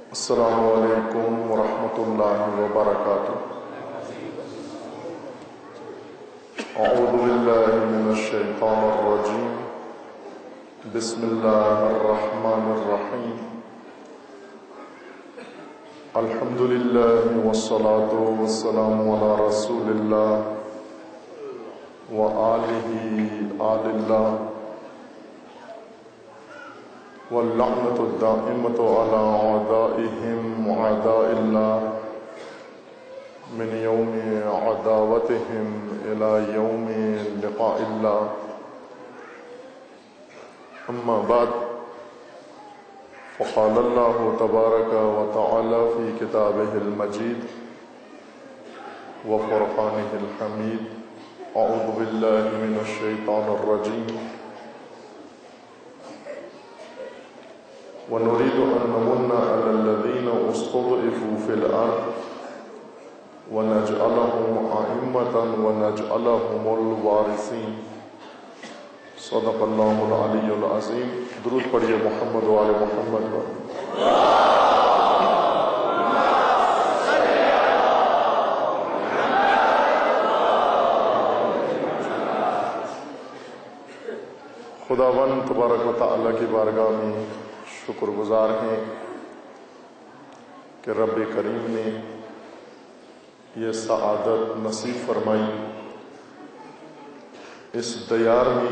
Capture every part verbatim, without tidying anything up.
السلام علیکم ورحمۃ اللہ وبرکاتہ۔ اعوذ باللہ من الشیطان الرجیم، بسم اللہ الرحمن الرحیم۔ الحمد للہ والصلاة والسلام علی رسول اللہ وآلہ آل اللہ واللعنة الدائمة على أعدائهم وأعداء الله من يوم عداوتهم إلى يوم لقاء الله، أما بعد، فقال الله تبارك وتعالى في كتابه المجيد وفرقانه الحميد: أعوذ بالله من الشيطان الرجيم، وَنُرِيدُ أَن نَّمُنَّ عَلَى الَّذِينَ اسْتُضْعِفُوا فِي الْأَرْضِ وَنَجْعَلَهُمْ أَئِمَّةً وَنَجْعَلَهُمُ الْوَارِثِينَ۔ صدق اللہ العلی العظیم۔ درود پڑھیے محمد و آل محمد و خداوند تبارک و تعالیٰ کی بارگاہ میں شکر گزار ہیں کہ رب کریم نے یہ سعادت نصیب فرمائی اس دیار میں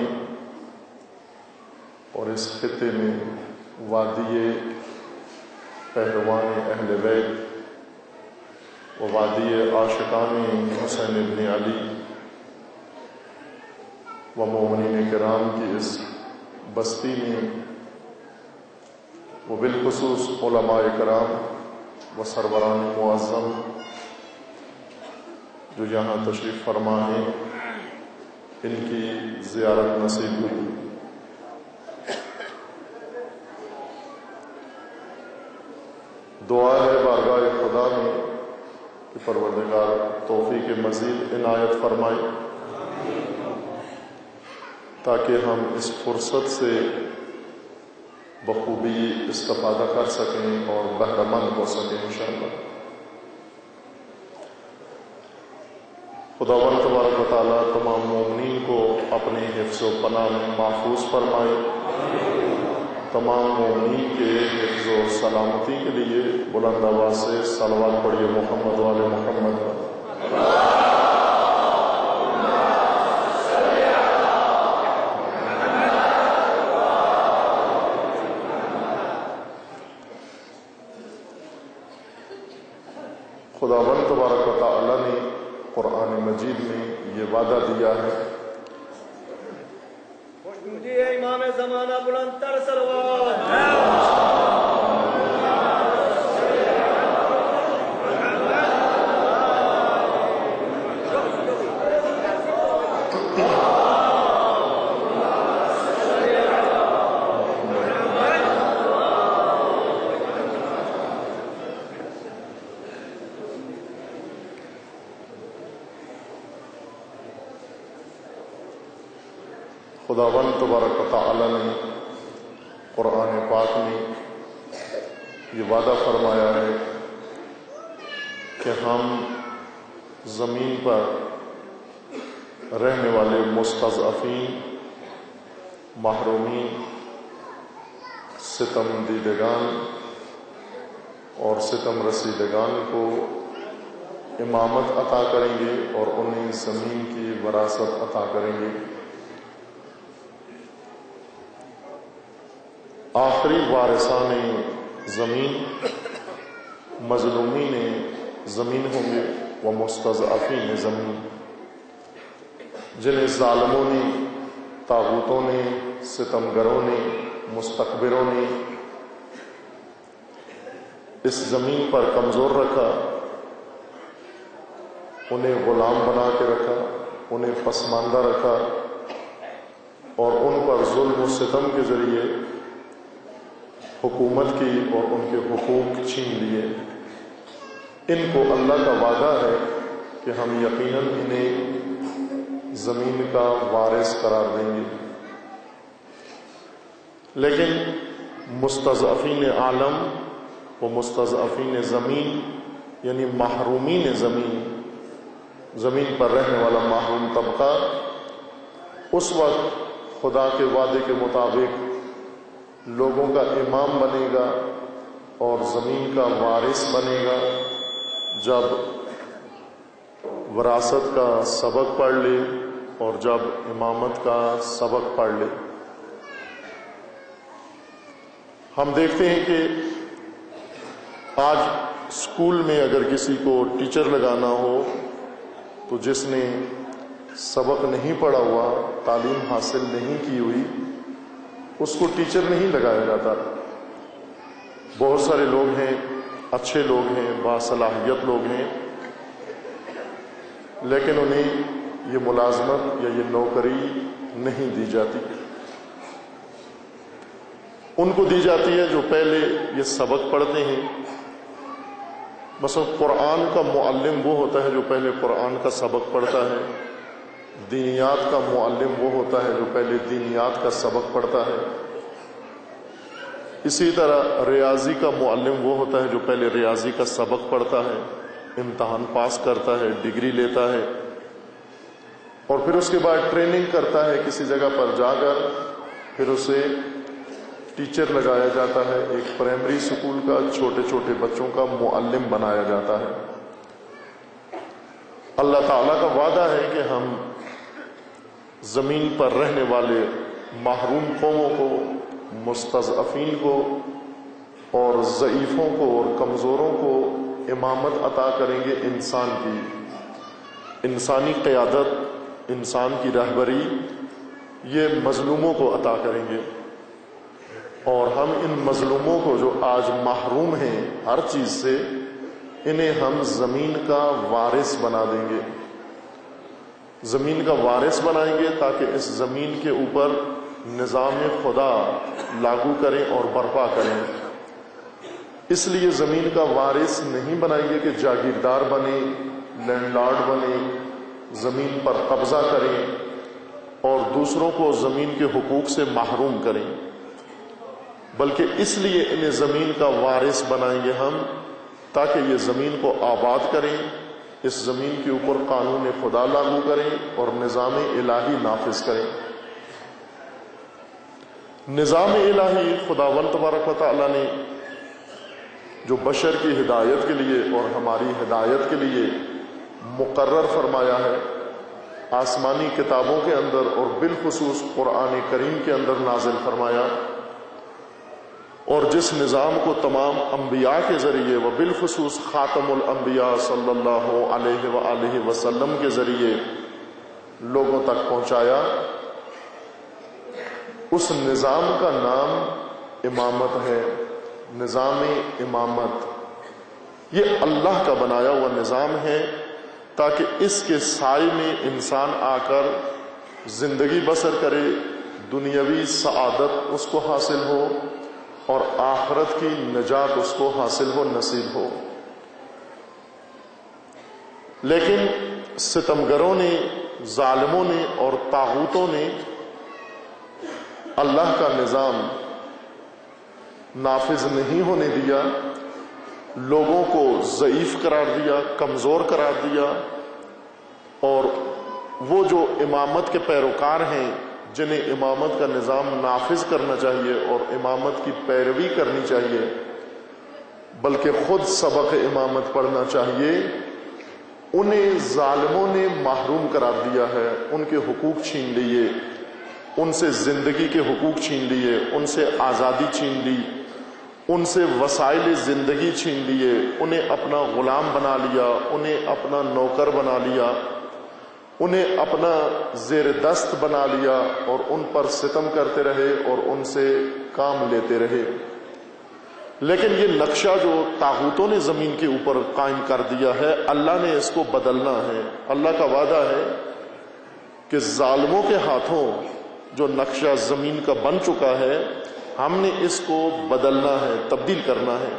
اور اس خطے میں، وادی پہلوان اہل بیت و وادی عاشقان حسین ابن علی و مومنین کرام کی اس بستی میں، وہ بالخصوص علماء کرام و سربران معظم جو یہاں تشریف فرما ہیں، ان کی زیارت نصیب ہوئی۔ دعا ہے بارگاہ خدا میں کہ پروردگار توفیق مزید عنایت فرمائے تاکہ ہم اس فرصت سے بخوبی استفادہ کر سکیں اور بہرہ مند ہو سکیں انشاءاللہ۔ خداوند تبارک و تعالیٰ تمام مومنین کو اپنے حفظ و پناہ میں محفوظ فرمائے۔ تمام مومنین کے حفظ و سلامتی کے لیے بلند آواز سے صلوات پڑھیے محمد و آل محمد۔ خداوند تبارک و تعالیٰ نے قرآن مجید میں یہ وعدہ دیا ہے، امام زمانہ بلند تر صلوات۔ خداوند تبارک و تعالیٰ نے قرآن پاک میں یہ وعدہ فرمایا ہے کہ ہم زمین پر رہنے والے مستضعفین، محرومین، ستم دیدگان اور ستم رسیدگان کو امامت عطا کریں گے اور انہیں زمین کی وراثت عطا کریں گے۔ آخری وارثان زمین مظلومین زمین ہوں گے، وہ مستضعفین زمین، جنہیں ظالموں نے، طاغوتوں نے، ستمگروں نے، مستکبروں نے اس زمین پر کمزور رکھا، انہیں غلام بنا کے رکھا، انہیں پسماندہ رکھا اور ان پر ظلم و ستم کے ذریعے حکومت کی اور ان کے حقوق چھین لیے۔ ان کو اللہ کا وعدہ ہے کہ ہم یقیناً انہیں زمین کا وارث قرار دیں گے، لیکن مستضعفین عالم وہ مستضعفین زمین یعنی محرومین زمین، زمین پر رہنے والا محروم طبقہ، اس وقت خدا کے وعدے کے مطابق لوگوں کا امام بنے گا اور زمین کا وارث بنے گا جب وراثت کا سبق پڑھ لے اور جب امامت کا سبق پڑھ لے۔ ہم دیکھتے ہیں کہ آج اسکول میں اگر کسی کو ٹیچر لگانا ہو تو جس نے سبق نہیں پڑھا ہوا، تعلیم حاصل نہیں کی ہوئی، اس کو ٹیچر نہیں لگایا جاتا۔ بہت سارے لوگ ہیں، اچھے لوگ ہیں، باصلاحیت لوگ ہیں، لیکن انہیں یہ ملازمت یا یہ نوکری نہیں دی جاتی۔ ان کو دی جاتی ہے جو پہلے یہ سبق پڑھتے ہیں۔ مثلا قرآن کا معلم وہ ہوتا ہے جو پہلے قرآن کا سبق پڑھتا ہے، دینیات کا معلم وہ ہوتا ہے جو پہلے دینیات کا سبق پڑھتا ہے، اسی طرح ریاضی کا معلم وہ ہوتا ہے جو پہلے ریاضی کا سبق پڑھتا ہے، امتحان پاس کرتا ہے، ڈگری لیتا ہے، اور پھر اس کے بعد ٹریننگ کرتا ہے کسی جگہ پر جا کر، پھر اسے ٹیچر لگایا جاتا ہے، ایک پرائمری اسکول کا چھوٹے چھوٹے بچوں کا معلم بنایا جاتا ہے۔ اللہ تعالیٰ کا وعدہ ہے کہ ہم زمین پر رہنے والے محروم قوموں کو، مستضعفین کو اور ضعیفوں کو اور کمزوروں کو امامت عطا کریں گے، انسان کی انسانی قیادت، انسان کی رہبری، یہ مظلوموں کو عطا کریں گے، اور ہم ان مظلوموں کو جو آج محروم ہیں ہر چیز سے، انہیں ہم زمین کا وارث بنا دیں گے، زمین کا وارث بنائیں گے تاکہ اس زمین کے اوپر نظام خدا لاگو کریں اور برپا کریں۔ اس لیے زمین کا وارث نہیں بنائیں گے کہ جاگیردار بنے، لینڈ لارڈ بنے، زمین پر قبضہ کریں اور دوسروں کو زمین کے حقوق سے محروم کریں، بلکہ اس لیے انہیں زمین کا وارث بنائیں گے ہم تاکہ یہ زمین کو آباد کریں، اس زمین کے اوپر قانون خدا لاگو کریں اور نظام الہی نافذ کریں۔ نظام الہی خداوند تبارک و تعالیٰ نے جو بشر کی ہدایت کے لیے اور ہماری ہدایت کے لیے مقرر فرمایا ہے، آسمانی کتابوں کے اندر اور بالخصوص قرآن کریم کے اندر نازل فرمایا، اور جس نظام کو تمام انبیاء کے ذریعے و بالخصوص خاتم الانبیاء صلی اللہ علیہ وآلہ وسلم کے ذریعے لوگوں تک پہنچایا، اس نظام کا نام امامت ہے۔ نظام امامت یہ اللہ کا بنایا ہوا نظام ہے تاکہ اس کے سائے میں انسان آ کر زندگی بسر کرے، دنیاوی سعادت اس کو حاصل ہو اور آخرت کی نجات اس کو حاصل ہو، نصیب ہو۔ لیکن ستمگروں نے، ظالموں نے اور طاغوتوں نے اللہ کا نظام نافذ نہیں ہونے دیا، لوگوں کو ضعیف قرار دیا، کمزور قرار دیا، اور وہ جو امامت کے پیروکار ہیں جنہیں امامت کا نظام نافذ کرنا چاہیے اور امامت کی پیروی کرنی چاہیے، بلکہ خود سبق امامت پڑھنا چاہیے، انہیں ظالموں نے محروم قرار دیا ہے، ان کے حقوق چھین لیے، ان سے زندگی کے حقوق چھین لیے، ان سے آزادی چھین لی، ان سے وسائل زندگی چھین لیے، انہیں اپنا غلام بنا لیا، انہیں اپنا نوکر بنا لیا، انہیں اپنا زیر دست بنا لیا، اور ان پر ستم کرتے رہے اور ان سے کام لیتے رہے۔ لیکن یہ نقشہ جو طاغوتوں نے زمین کے اوپر قائم کر دیا ہے، اللہ نے اس کو بدلنا ہے۔ اللہ کا وعدہ ہے کہ ظالموں کے ہاتھوں جو نقشہ زمین کا بن چکا ہے، ہم نے اس کو بدلنا ہے، تبدیل کرنا ہے،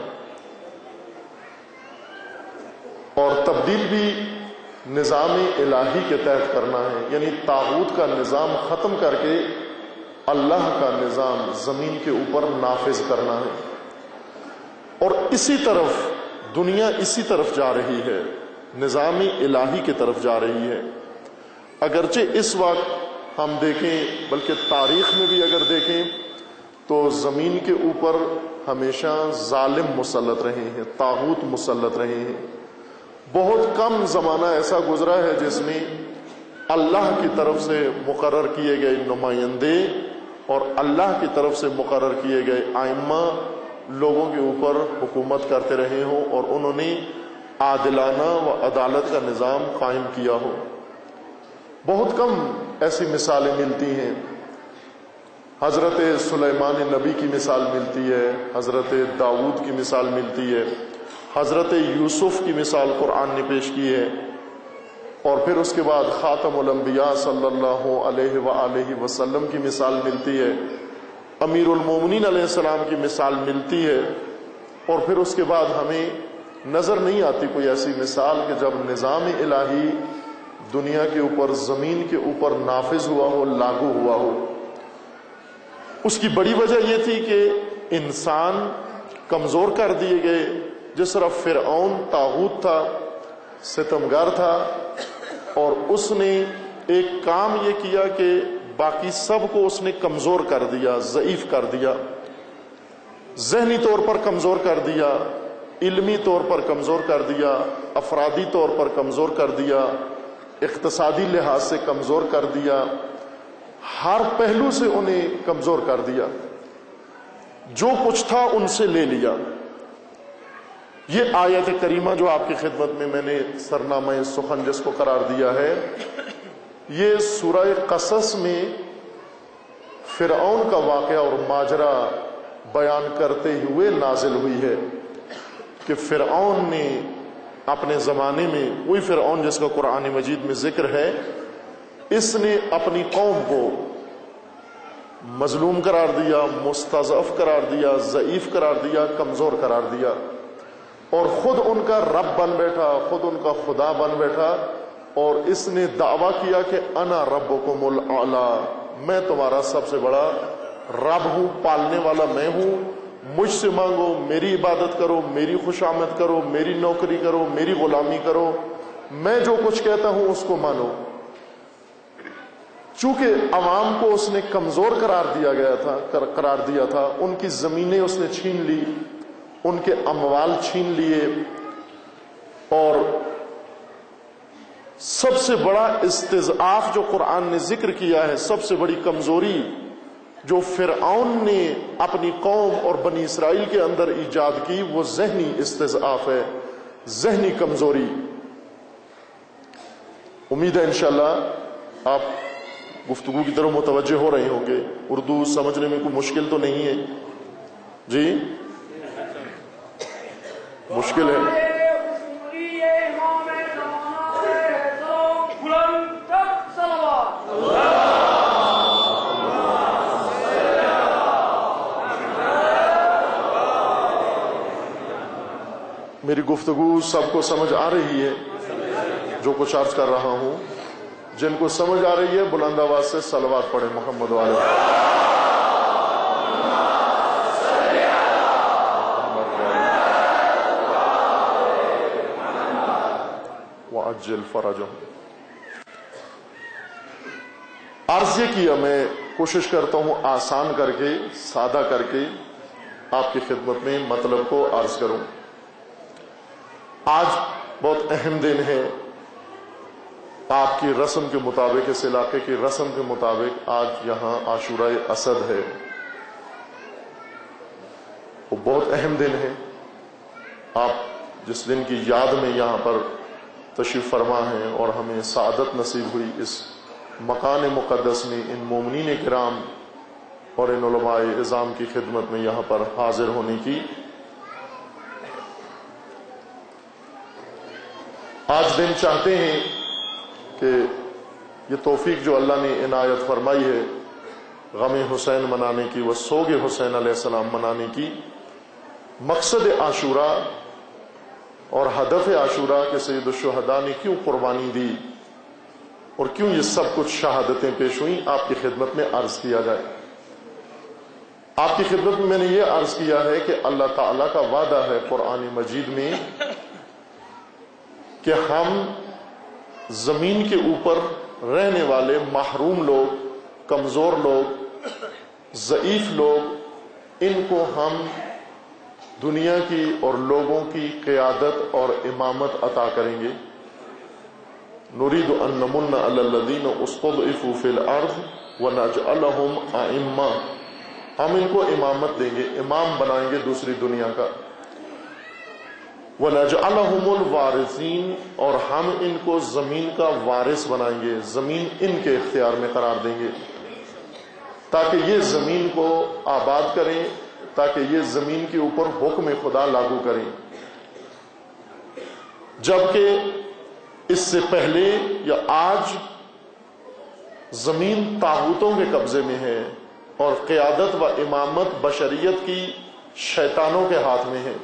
اور تبدیل بھی نظام الہی کے تحت کرنا ہے، یعنی طاغوت کا نظام ختم کر کے اللہ کا نظام زمین کے اوپر نافذ کرنا ہے۔ اور اسی طرف دنیا اسی طرف جا رہی ہے، نظام الہی کی طرف جا رہی ہے۔ اگرچہ اس وقت ہم دیکھیں، بلکہ تاریخ میں بھی اگر دیکھیں تو زمین کے اوپر ہمیشہ ظالم مسلط رہے ہیں، طاغوت مسلط رہے ہیں۔ بہت کم زمانہ ایسا گزرا ہے جس میں اللہ کی طرف سے مقرر کیے گئے نمائندے اور اللہ کی طرف سے مقرر کیے گئے ائمہ لوگوں کے اوپر حکومت کرتے رہے ہوں اور انہوں نے عادلانہ و عدالت کا نظام قائم کیا ہو۔ بہت کم ایسی مثالیں ملتی ہیں۔ حضرت سلیمان نبی کی مثال ملتی ہے، حضرت داؤد کی مثال ملتی ہے، حضرت یوسف کی مثال قرآن نے پیش کی ہے، اور پھر اس کے بعد خاتم الانبیاء صلی اللہ علیہ وآلہ وسلم کی مثال ملتی ہے، امیر المومنین علیہ السلام کی مثال ملتی ہے، اور پھر اس کے بعد ہمیں نظر نہیں آتی کوئی ایسی مثال کہ جب نظام الہی دنیا کے اوپر، زمین کے اوپر نافذ ہوا ہو، لاگو ہوا ہو۔ اس کی بڑی وجہ یہ تھی کہ انسان کمزور کر دیے گئے۔ جس طرح فرعون طاغوت تھا، ستمگار تھا، اور اس نے ایک کام یہ کیا کہ باقی سب کو اس نے کمزور کر دیا، ضعیف کر دیا، ذہنی طور پر کمزور کر دیا، علمی طور پر کمزور کر دیا، افرادی طور پر کمزور کر دیا، اقتصادی لحاظ سے کمزور کر دیا، ہر پہلو سے انہیں کمزور کر دیا، جو کچھ تھا ان سے لے لیا۔ یہ آیت کریمہ جو آپ کی خدمت میں میں نے سرنامہ سخن جس کو قرار دیا ہے، یہ سورہ قصص میں فرعون کا واقعہ اور ماجرا بیان کرتے ہوئے نازل ہوئی ہے کہ فرعون نے اپنے زمانے میں، وہی فرعون جس کا قرآن مجید میں ذکر ہے، اس نے اپنی قوم کو مظلوم قرار دیا، مستضعف قرار دیا، ضعیف قرار دیا، کمزور قرار دیا، اور خود ان کا رب بن بیٹھا، خود ان کا خدا بن بیٹھا، اور اس نے دعویٰ کیا کہ انا ربکم الاعلی، میں تمہارا سب سے بڑا رب ہوں، پالنے والا میں ہوں، مجھ سے مانگو، میری عبادت کرو، میری خوشامد کرو، میری نوکری کرو، میری غلامی کرو، میں جو کچھ کہتا ہوں اس کو مانو۔ چونکہ عوام کو اس نے کمزور قرار دیا گیا تھا قرار دیا تھا ان کی زمینیں اس نے چھین لی، ان کے اموال چھین لیے، اور سب سے بڑا استضعاف جو قرآن نے ذکر کیا ہے، سب سے بڑی کمزوری جو فرعون نے اپنی قوم اور بنی اسرائیل کے اندر ایجاد کی، وہ ذہنی استضعاف ہے، ذہنی کمزوری۔ امید ہے انشاءاللہ آپ گفتگو کی طرف متوجہ ہو رہے ہوں گے۔ اردو سمجھنے میں کوئی مشکل تو نہیں ہے؟ جی مشکل ہے؟ میری گفتگو سب کو سمجھ آ رہی ہے جو کچھ عرض کر رہا ہوں؟ جن کو سمجھ آ رہی ہے بلند آواز سے صلوات پڑھیں محمد والے۔ وعجل فرجہم۔ عرض یہ کیا، میں کوشش کرتا ہوں آسان کر کے، سادہ کر کے آپ کی خدمت میں مطلب کو عرض کروں۔ آج بہت اہم دن ہے، آپ کی رسم کے مطابق، اس علاقے کی رسم کے مطابق آج یہاں عاشورہ اسد ہے، وہ بہت اہم دن ہے۔ آپ جس دن کی یاد میں یہاں پر تشریف فرما ہیں اور ہمیں سعادت نصیب ہوئی اس مکان مقدس میں ان مومنین کرام اور ان علماء اعظام کی خدمت میں یہاں پر حاضر ہونے کی، آج دن چاہتے ہیں کہ یہ توفیق جو اللہ نے عنایت فرمائی ہے غم حسین منانے کی، وہ سوگ حسین علیہ السلام منانے کی، مقصد عاشورہ اور ہدف عاشورہ کہ سید الشہداء نے کیوں قربانی دی اور کیوں یہ سب کچھ شہادتیں پیش ہوئیں، آپ کی خدمت میں عرض کیا جائے۔ آپ کی خدمت میں میں نے یہ عرض کیا ہے کہ اللہ تعالیٰ کا وعدہ ہے قرآن مجید میں کہ ہم زمین کے اوپر رہنے والے محروم لوگ، کمزور لوگ، ضعیف لوگ، ان کو ہم دنیا کی اور لوگوں کی قیادت اور امامت عطا کریں گے۔ نريد ان نمن على الذين استضعفوا في الارض ونجعلهم ائمہ، ہم ان کو امامت دیں گے، امام بنائیں گے دوسری دنیا کا۔ ونجعلهم الوارثین، اور ہم ان کو زمین کا وارث بنائیں گے، زمین ان کے اختیار میں قرار دیں گے تاکہ یہ زمین کو آباد کریں، تاکہ یہ زمین کے اوپر حکم خدا لاگو کریں۔ جبکہ اس سے پہلے یا آج زمین طاغوتوں کے قبضے میں ہے اور قیادت و امامت بشریت کی شیطانوں کے ہاتھ میں ہے۔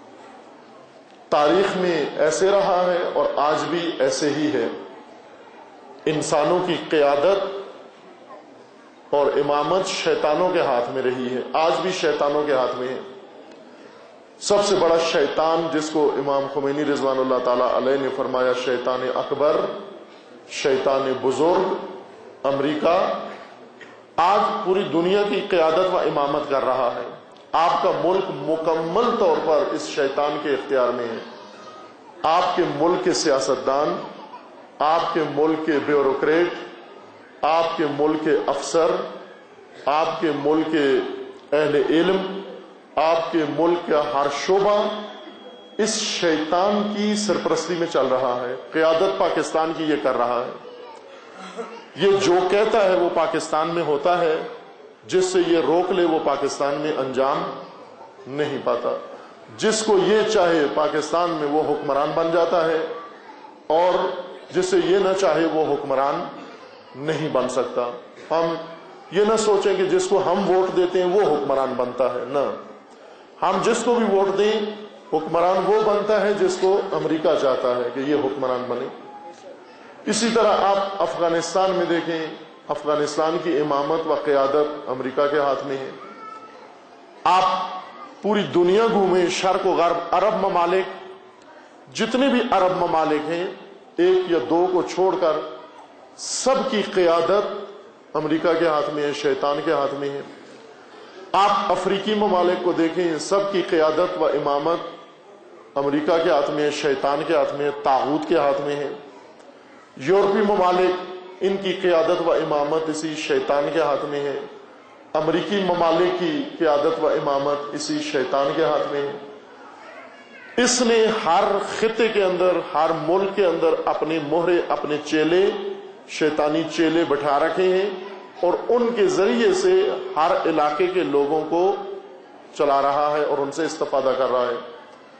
تاریخ میں ایسے رہا ہے اور آج بھی ایسے ہی ہے۔ انسانوں کی قیادت اور امامت شیطانوں کے ہاتھ میں رہی ہے، آج بھی شیطانوں کے ہاتھ میں ہے۔ سب سے بڑا شیطان جس کو امام خمینی رضوان اللہ تعالیٰ علیہ نے فرمایا شیطان اکبر، شیطان بزرگ، امریکہ آج پوری دنیا کی قیادت و امامت کر رہا ہے۔ آپ کا ملک مکمل طور پر اس شیطان کے اختیار میں ہے۔ آپ کے ملک کے سیاستدان، آپ کے ملک کے بیوروکریٹ، آپ کے ملک کے افسر، آپ کے ملک کے اہل علم، آپ کے ملک کا ہر شعبہ اس شیطان کی سرپرستی میں چل رہا ہے۔ قیادت پاکستان کی یہ کر رہا ہے۔ یہ جو کہتا ہے وہ پاکستان میں ہوتا ہے، جس سے یہ روک لے وہ پاکستان میں انجام نہیں پاتا۔ جس کو یہ چاہے پاکستان میں وہ حکمران بن جاتا ہے، اور جس سے یہ نہ چاہے وہ حکمران نہیں بن سکتا۔ ہم یہ نہ سوچیں کہ جس کو ہم ووٹ دیتے ہیں وہ حکمران بنتا ہے، نہ، ہم جس کو بھی ووٹ دیں حکمران وہ بنتا ہے جس کو امریکہ چاہتا ہے کہ یہ حکمران بنے۔ اسی طرح آپ افغانستان میں دیکھیں، افغانستان کی امامت و قیادت امریکہ کے ہاتھ میں ہے۔ آپ پوری دنیا گھومیں، شرق و غرب، عرب ممالک، جتنے بھی عرب ممالک ہیں ایک یا دو کو چھوڑ کر سب کی قیادت امریکہ کے ہاتھ میں ہے، شیطان کے ہاتھ میں ہے۔ آپ افریقی ممالک کو دیکھیں، سب کی قیادت و امامت امریکہ کے ہاتھ میں ہے، شیطان کے ہاتھ میں ہے، طاغوت کے ہاتھ میں ہے۔ یورپی ممالک، ان کی قیادت و امامت اسی شیطان کے ہاتھ میں ہے۔ امریکی ممالک کی قیادت و امامت اسی شیطان کے ہاتھ میں ہے۔ اس نے ہر خطے کے اندر، ہر ملک کے اندر اپنے مہرے، اپنے چیلے، شیطانی چیلے بٹھا رکھے ہیں، اور ان کے ذریعے سے ہر علاقے کے لوگوں کو چلا رہا ہے اور ان سے استفادہ کر رہا ہے۔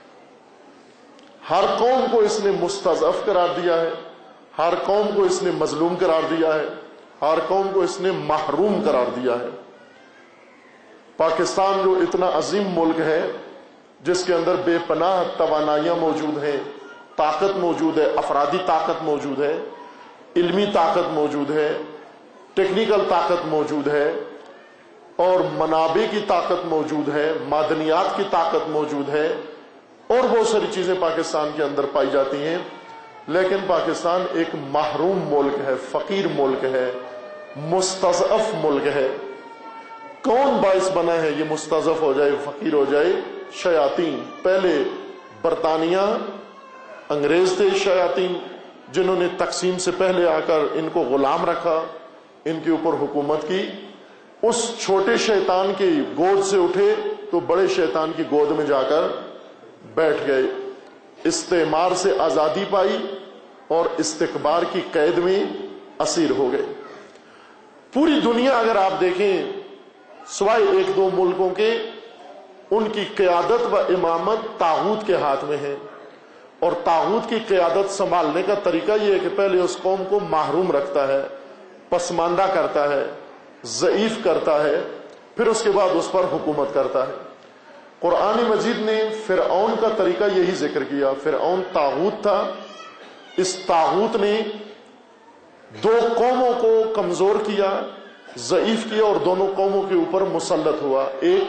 ہر قوم کو اس نے مستضعف قرار دیا ہے، ہر قوم کو اس نے مظلوم قرار دیا ہے، ہر قوم کو اس نے محروم قرار دیا ہے۔ پاکستان جو اتنا عظیم ملک ہے، جس کے اندر بے پناہ توانائیاں موجود ہیں، طاقت موجود ہے، افرادی طاقت موجود ہے، علمی طاقت موجود ہے، ٹیکنیکل طاقت موجود ہے، اور منابع کی طاقت موجود ہے، معدنیات کی طاقت موجود ہے، اور بہت ساری چیزیں پاکستان کے اندر پائی جاتی ہیں، لیکن پاکستان ایک محروم ملک ہے، فقیر ملک ہے، مستضعف ملک ہے۔ کون باعث بنا ہے یہ مستضعف ہو جائے، فقیر ہو جائے؟ شیاطین۔ پہلے برطانیہ، انگریز تھے شیاطین، جنہوں نے تقسیم سے پہلے آ کر ان کو غلام رکھا، ان کے اوپر حکومت کی۔ اس چھوٹے شیطان کی گود سے اٹھے تو بڑے شیطان کی گود میں جا کر بیٹھ گئے، استعمار سے آزادی پائی اور استکبار کی قید میں اسیر ہو گئے۔ پوری دنیا اگر آپ دیکھیں، سوائے ایک دو ملکوں کے، ان کی قیادت و امامت طاغوت کے ہاتھ میں ہے، اور طاغوت کی قیادت سنبھالنے کا طریقہ یہ ہے کہ پہلے اس قوم کو محروم رکھتا ہے، پسماندہ کرتا ہے، ضعیف کرتا ہے، پھر اس کے بعد اس پر حکومت کرتا ہے۔ قرآن مجید نے فرعون کا طریقہ یہی ذکر کیا۔ فرعون طاغوت تھا، اس طاغوت نے دو قوموں کو کمزور کیا، ضعیف کیا اور دونوں قوموں کے اوپر مسلط ہوا۔ ایک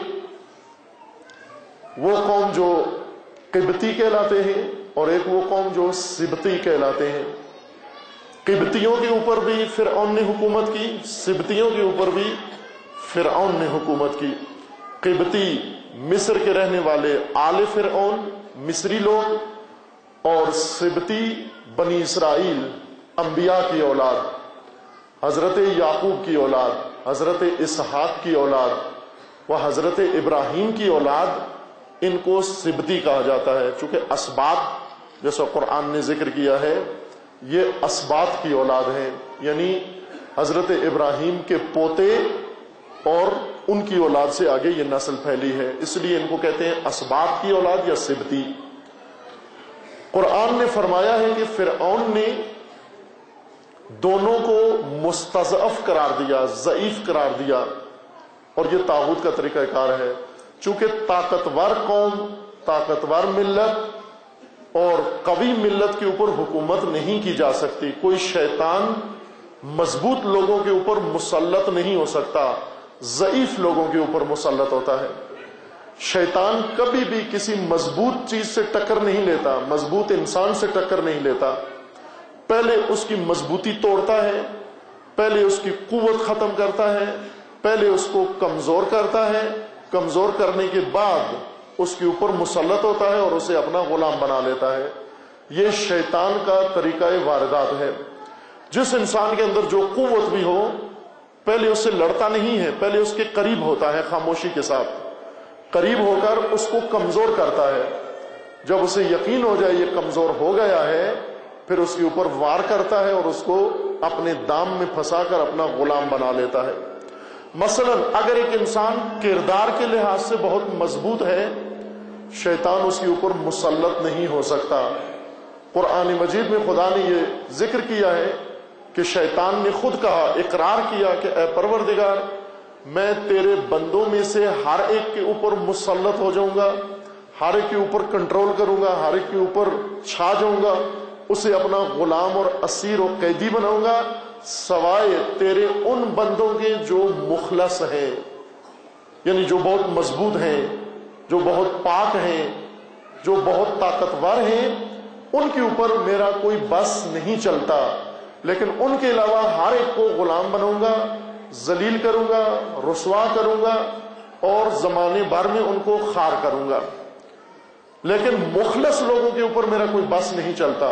وہ قوم جو قبطی کہلاتے ہیں اور ایک وہ قوم جو سبتی کہلاتے ہیں۔ قبطیوں کے اوپر بھی فرعون نے حکومت کی، سبتیوں کے اوپر بھی فرعون نے حکومت کی۔ قبطی مصر کے رہنے والے آل فرعون مصری لوگ، اور سبتی بنی اسرائیل انبیاء کی اولاد، حضرت یعقوب کی اولاد، حضرت اسحاق کی اولاد و حضرت ابراہیم کی اولاد، ان کو سبتی کہا جاتا ہے۔ چونکہ اسباط جیسا قرآن نے ذکر کیا ہے یہ اسباط کی اولاد ہیں، یعنی حضرت ابراہیم کے پوتے اور ان کی اولاد سے آگے یہ نسل پھیلی ہے، اس لیے ان کو کہتے ہیں اسباط کی اولاد یا سبتی۔ قرآن نے فرمایا ہے کہ فرعون نے دونوں کو مستضعف قرار دیا، ضعیف قرار دیا، اور یہ طاغوت کا طریقہ کار ہے۔ چونکہ طاقتور قوم، طاقتور ملت اور قوی ملت کے اوپر حکومت نہیں کی جا سکتی۔ کوئی شیطان مضبوط لوگوں کے اوپر مسلط نہیں ہو سکتا، ضعیف لوگوں کے اوپر مسلط ہوتا ہے۔ شیطان کبھی بھی کسی مضبوط چیز سے ٹکر نہیں لیتا، مضبوط انسان سے ٹکر نہیں لیتا، پہلے اس کی مضبوطی توڑتا ہے، پہلے اس کی قوت ختم کرتا ہے، پہلے اس کو کمزور کرتا ہے، کمزور کرنے کے بعد اس کے اوپر مسلط ہوتا ہے اور اسے اپنا غلام بنا لیتا ہے۔ یہ شیطان کا طریقہ واردات ہے۔ جس انسان کے اندر جو قوت بھی ہو پہلے اس سے لڑتا نہیں ہے، پہلے اس کے قریب ہوتا ہے، خاموشی کے ساتھ قریب ہو کر اس کو کمزور کرتا ہے۔ جب اسے یقین ہو جائے یہ کمزور ہو گیا ہے پھر اس کے اوپر وار کرتا ہے اور اس کو اپنے دام میں پھنسا کر اپنا غلام بنا لیتا ہے۔ مثلا اگر ایک انسان کردار کے لحاظ سے بہت مضبوط ہے، شیطان اس کے اوپر مسلط نہیں ہو سکتا۔ قرآن مجید میں خدا نے یہ ذکر کیا ہے کہ شیطان نے خود کہا، اقرار کیا کہ اے پروردگار میں تیرے بندوں میں سے ہر ایک کے اوپر مسلط ہو جاؤں گا، ہر ایک کے اوپر کنٹرول کروں گا، ہر ایک کے اوپر چھا جاؤں گا، اسے اپنا غلام اور اسیر و قیدی بناؤں گا، سوائے تیرے ان بندوں کے جو مخلص ہیں، یعنی جو بہت مضبوط ہیں، جو بہت پاک ہیں، جو بہت طاقتور ہیں، ان کے اوپر میرا کوئی بس نہیں چلتا، لیکن ان کے علاوہ ہر ایک کو غلام بناؤں گا، ذلیل کروں گا، رسوا کروں گا اور زمانے بھر میں ان کو خار کروں گا، لیکن مخلص لوگوں کے اوپر میرا کوئی بس نہیں چلتا،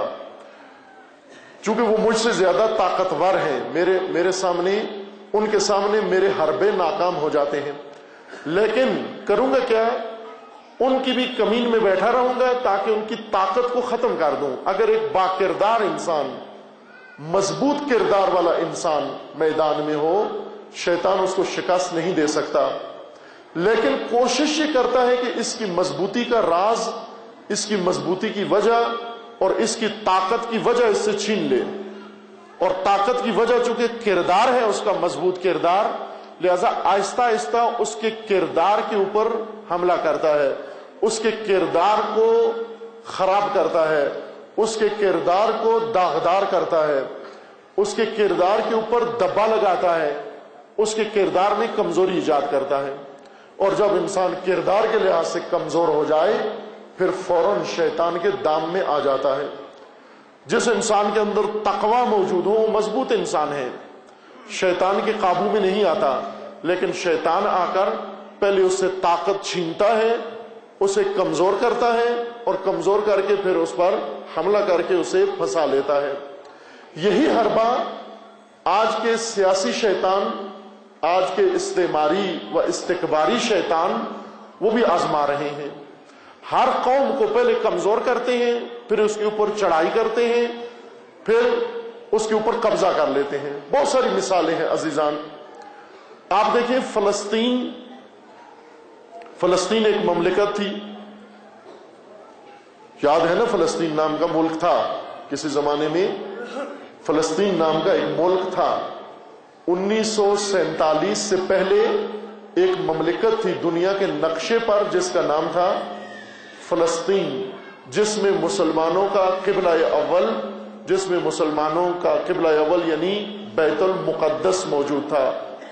چونکہ وہ مجھ سے زیادہ طاقتور ہیں، میرے میرے سامنے ان کے سامنے میرے حربے ناکام ہو جاتے ہیں۔ لیکن کروں گا کیا؟ ان کی بھی کمین میں بیٹھا رہوں گا تاکہ ان کی طاقت کو ختم کر دوں۔ اگر ایک باکردار انسان، مضبوط کردار والا انسان میدان میں ہو، شیطان اس کو شکست نہیں دے سکتا، لیکن کوشش یہ کرتا ہے کہ اس کی مضبوطی کا راز، اس کی مضبوطی کی وجہ اور اس کی طاقت کی وجہ اس سے چھین لے، اور طاقت کی وجہ چونکہ کردار ہے اس کا مضبوط کردار، لہذا آہستہ آہستہ اس کے کردار کے اوپر حملہ کرتا ہے، اس کے کردار کو خراب کرتا ہے، اس کے کردار کو داغدار کرتا ہے، اس کے کردار کے اوپر دبا لگاتا ہے، اس کے کردار میں کمزوری ایجاد کرتا ہے، اور جب انسان کردار کے لحاظ سے کمزور ہو جائے پھر فوراً شیطان کے دام میں آ جاتا ہے۔ جس انسان کے اندر تقوی موجود ہو وہ مضبوط انسان ہے، شیطان کے قابو میں نہیں آتا، لیکن شیطان آ کر پہلے اس سے طاقت چھینتا ہے، اسے کمزور کرتا ہے، اور کمزور کر کے پھر اس پر حملہ کر کے اسے پھنسا لیتا ہے۔ یہی حربہ آج کے سیاسی شیطان، آج کے استعماری و استکباری شیطان وہ بھی آزما رہے ہیں۔ ہر قوم کو پہلے کمزور کرتے ہیں، پھر اس کے اوپر چڑھائی کرتے ہیں، پھر اس کے اوپر قبضہ کر لیتے ہیں۔ بہت ساری مثالیں ہیں عزیزان، آپ دیکھیں فلسطین فلسطین ایک مملکت تھی، یاد ہے نا، فلسطین نام کا ملک تھا، کسی زمانے میں فلسطین نام کا ایک ملک تھا۔ انیس سو سینتالیس سے پہلے ایک مملکت تھی دنیا کے نقشے پر جس کا نام تھا فلسطین، جس میں مسلمانوں کا قبلہ اول جس میں مسلمانوں کا قبلہ اول یعنی بیت المقدس موجود تھا،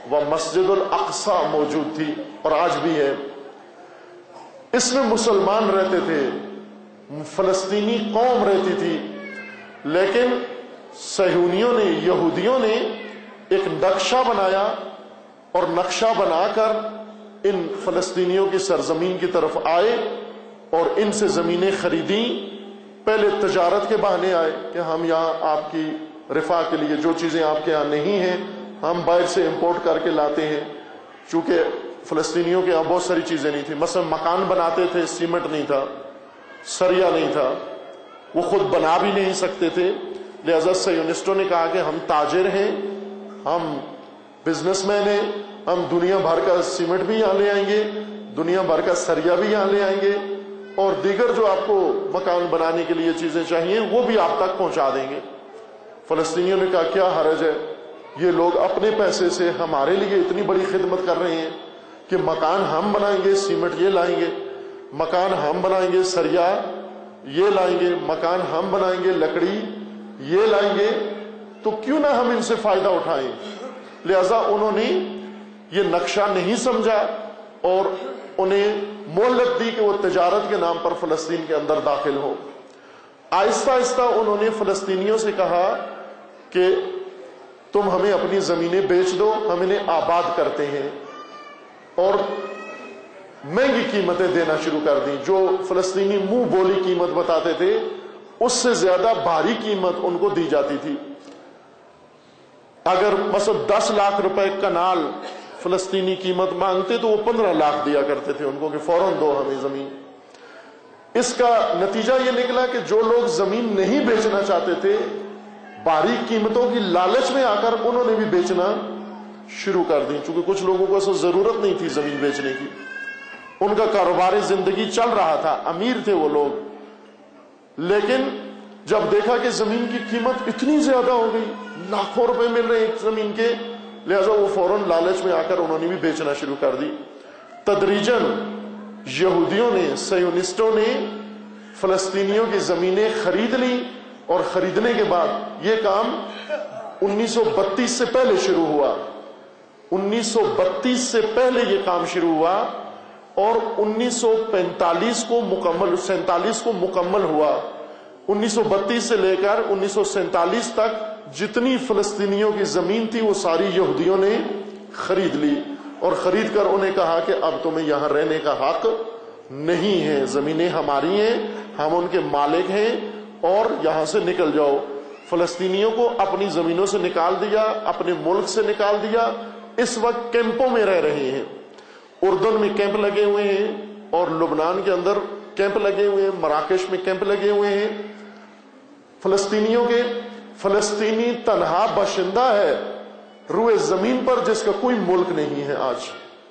و مسجد الاقصی موجود تھی اور آج بھی ہے. اس میں مسلمان رہتے تھے، فلسطینی قوم رہتی تھی، لیکن صہیونیوں نے، یہودیوں نے ایک نقشہ بنایا اور نقشہ بنا کر ان فلسطینیوں کی سرزمین کی طرف آئے اور ان سے زمینیں خریدیں. پہلے تجارت کے بہانے آئے کہ ہم یہاں آپ کی رفاہ کے لیے جو چیزیں آپ کے یہاں نہیں ہیں ہم باہر سے امپورٹ کر کے لاتے ہیں. چونکہ فلسطینیوں کے یہاں بہت ساری چیزیں نہیں تھیں، مثلا مکان بناتے تھے، سیمنٹ نہیں تھا، سریا نہیں تھا، وہ خود بنا بھی نہیں سکتے تھے. لہذا صہیونسٹوں نے کہا کہ ہم تاجر ہیں، ہم بزنس مین ہیں، ہم دنیا بھر کا سیمنٹ بھی یہاں لے آئیں گے، دنیا بھر کا سریا بھی یہاں لے آئیں گے، اور دیگر جو آپ کو مکان بنانے کے لیے چیزیں چاہیے وہ بھی آپ تک پہنچا دیں گے. فلسطینیوں نے کہا کیا حرج ہے، یہ لوگ اپنے پیسے سے ہمارے لیے اتنی بڑی خدمت کر رہے ہیں کہ مکان ہم بنائیں گے، سیمنٹ یہ لائیں گے، مکان ہم بنائیں گے، سریا یہ لائیں گے، مکان ہم بنائیں گے، لکڑی یہ لائیں گے، تو کیوں نہ ہم ان سے فائدہ اٹھائیں. لہذا انہوں نے یہ نقشہ نہیں سمجھا اور انہیں مہلت دی کہ وہ تجارت کے نام پر فلسطین کے اندر داخل ہو. آہستہ آہستہ انہوں نے فلسطینیوں سے کہا کہ تم ہمیں اپنی زمینیں بیچ دو، ہم انہیں آباد کرتے ہیں، اور مہنگی قیمتیں دینا شروع کر دیں. جو فلسطینی منہ بولی قیمت بتاتے تھے اس سے زیادہ بھاری قیمت ان کو دی جاتی تھی. اگر مثلا دس لاکھ روپے کنال فلسطینی قیمت مانگتے تو وہ پندرہ لاکھ دیا کرتے تھے ان کو کہ فوراً دو ہمیں زمین. اس کا نتیجہ یہ نکلا کہ جو لوگ زمین نہیں بیچنا چاہتے تھے، بھاری قیمتوں کی لالچ میں آ کر انہوں نے بھی بیچنا شروع کر دی. چونکہ کچھ لوگوں کو اصل ضرورت نہیں تھی زمین بیچنے کی، ان کا کاروبار زندگی چل رہا تھا، امیر تھے وہ لوگ. لیکن جب دیکھا کہ زمین کی قیمت اتنی زیادہ ہو گئی، لاکھوں روپے مل رہے ایک زمین کے، لہذا وہ فوراً لالچ میں آ کر انہوں نے بھی بیچنا شروع کر دی. تدریجاً یہودیوں نے، صہیونسٹوں نے فلسطینیوں کی زمینیں خرید لی، اور خریدنے کے بعد یہ کام انیس سو بتیس سے پہلے شروع ہوا. انیس سو بتیس سے پہلے یہ کام شروع ہوا اور انیس سو پینتالیس کو مکمل سینتالیس کو مکمل ہوا. انیس سو بتیس سے لے کر انیس سو سینتالیس تک جتنی فلسطینیوں کی زمین تھی وہ ساری یہودیوں نے خرید لی، اور خرید کر انہیں کہا کہ اب تمہیں یہاں رہنے کا حق نہیں ہے، زمینیں ہماری ہیں، ہم ان کے مالک ہیں، اور یہاں سے نکل جاؤ. فلسطینیوں کو اپنی زمینوں سے نکال دیا، اپنے ملک سے نکال دیا. اس وقت کیمپوں میں رہ رہے ہیں. اردن میں کیمپ لگے ہوئے ہیں اور لبنان کے اندر کیمپ لگے ہوئے ہیں، مراکش میں کیمپ لگے ہوئے ہیں فلسطینیوں کے. فلسطینی تنہا باشندہ ہے روئے زمین پر جس کا کوئی ملک نہیں ہے. آج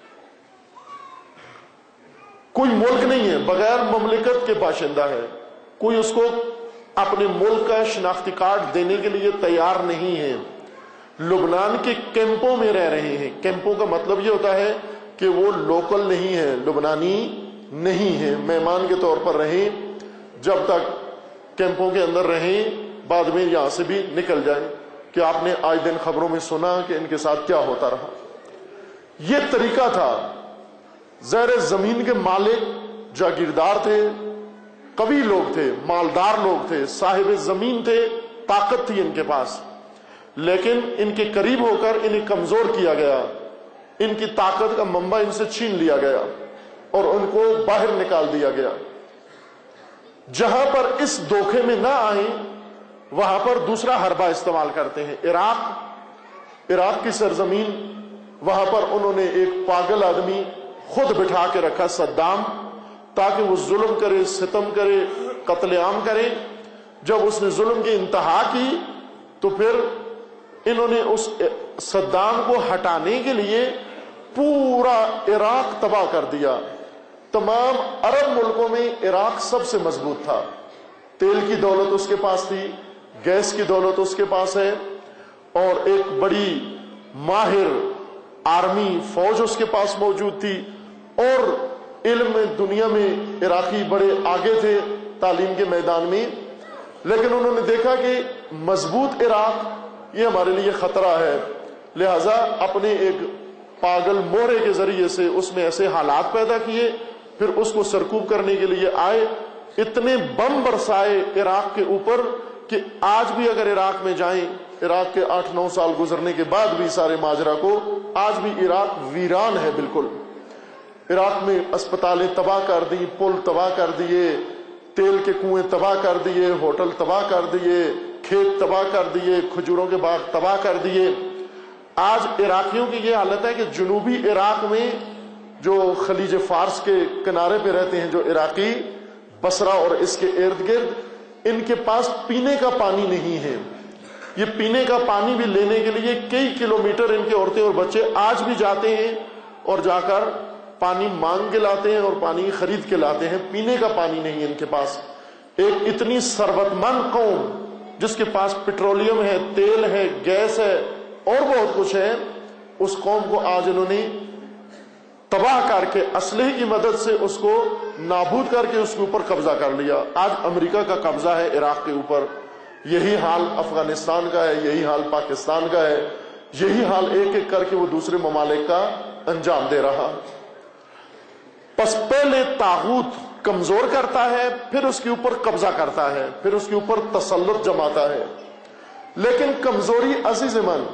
کوئی ملک نہیں ہے، بغیر مملکت کے باشندہ ہے. کوئی اس کو اپنے ملک کا شناختی کارڈ دینے کے لیے تیار نہیں ہے. لبنان کے کیمپوں میں رہ رہے ہیں. کیمپوں کا مطلب یہ ہوتا ہے کہ وہ لوکل نہیں ہے، لبنانی نہیں ہے، مہمان کے طور پر رہیں، جب تک کیمپوں کے اندر رہیں، بعد میں یہاں سے بھی نکل جائیں. کہ آپ نے آج دن خبروں میں سنا کہ ان کے ساتھ کیا ہوتا رہا. یہ طریقہ تھا. زیر زمین کے مالک جاگیردار تھے، قوی لوگ تھے، مالدار لوگ تھے، صاحب زمین تھے، طاقت تھی ان کے پاس، لیکن ان کے قریب ہو کر انہیں کمزور کیا گیا. ان کی طاقت کا منبع ان سے چھین لیا گیا اور ان کو باہر نکال دیا گیا. جہاں پر اس دھوکے میں نہ آئیں وہاں پر دوسرا حربہ استعمال کرتے ہیں. عراق عراق کی سرزمین، وہاں پر انہوں نے ایک پاگل آدمی خود بٹھا کے رکھا، صدام، تاکہ وہ ظلم کرے، ستم کرے، قتل عام کرے. جب اس نے ظلم کی انتہا کی تو پھر انہوں نے اس صدام کو ہٹانے کے لیے پورا عراق تباہ کر دیا. تمام عرب ملکوں میں عراق سب سے مضبوط تھا. تیل کی دولت اس کے پاس تھی، گیس کی دولت اس کے پاس ہے، اور ایک بڑی ماہر آرمی فوج اس کے پاس موجود تھی، اور علم میں دنیا میں عراقی بڑے آگے تھے تعلیم کے میدان میں. لیکن انہوں نے دیکھا کہ مضبوط عراق یہ ہمارے لیے خطرہ ہے، لہذا اپنے ایک پاگل مورے کے ذریعے سے اس میں ایسے حالات پیدا کیے، پھر اس کو سرکوب کرنے کے لیے آئے، اتنے بم برسائے عراق کے اوپر کہ آج بھی اگر عراق میں جائیں، عراق کے آٹھ نو سال گزرنے کے بعد بھی سارے ماجرا کو، آج بھی عراق ویران ہے بالکل۔ عراق میں اسپتالیں تباہ کر دی، پل تباہ کر دیے، تیل کے کنویں تباہ کر دیے، ہوٹل تباہ کر دیے، کھیت تباہ کر دیے، کھجوروں کے باغ تباہ کر دیے۔ آج عراقیوں کی یہ حالت ہے کہ جنوبی عراق میں جو خلیج فارس کے کنارے پہ رہتے ہیں جو عراقی، بصرہ اور اس کے ارد گرد، ان کے پاس پینے کا پانی نہیں ہے۔ یہ پینے کا پانی بھی لینے کے لیے کئی کلومیٹر ان کے عورتیں اور بچے آج بھی جاتے ہیں اور جا کر پانی مانگ کے لاتے ہیں اور پانی خرید کے لاتے ہیں۔ پینے کا پانی نہیں ہے ان کے پاس۔ ایک اتنی ثروت مند قوم جس کے پاس پیٹرولیم ہے، تیل ہے، گیس ہے اور بہت کچھ ہے، اس قوم کو آج انہوں نے تباہ کر کے اسلحے کی مدد سے اس کو نابود کر کے اس کے اوپر قبضہ کر لیا۔ آج امریکہ کا قبضہ ہے عراق کے اوپر۔ یہی حال افغانستان کا ہے، یہی حال پاکستان کا ہے، یہی حال ایک ایک کر کے وہ دوسرے ممالک کا انجام دے رہا۔ پس پہلے طاغوت کمزور کرتا ہے، پھر اس کے اوپر قبضہ کرتا ہے، پھر اس کے اوپر تسلط جماتا ہے۔ لیکن کمزوری عزیز من،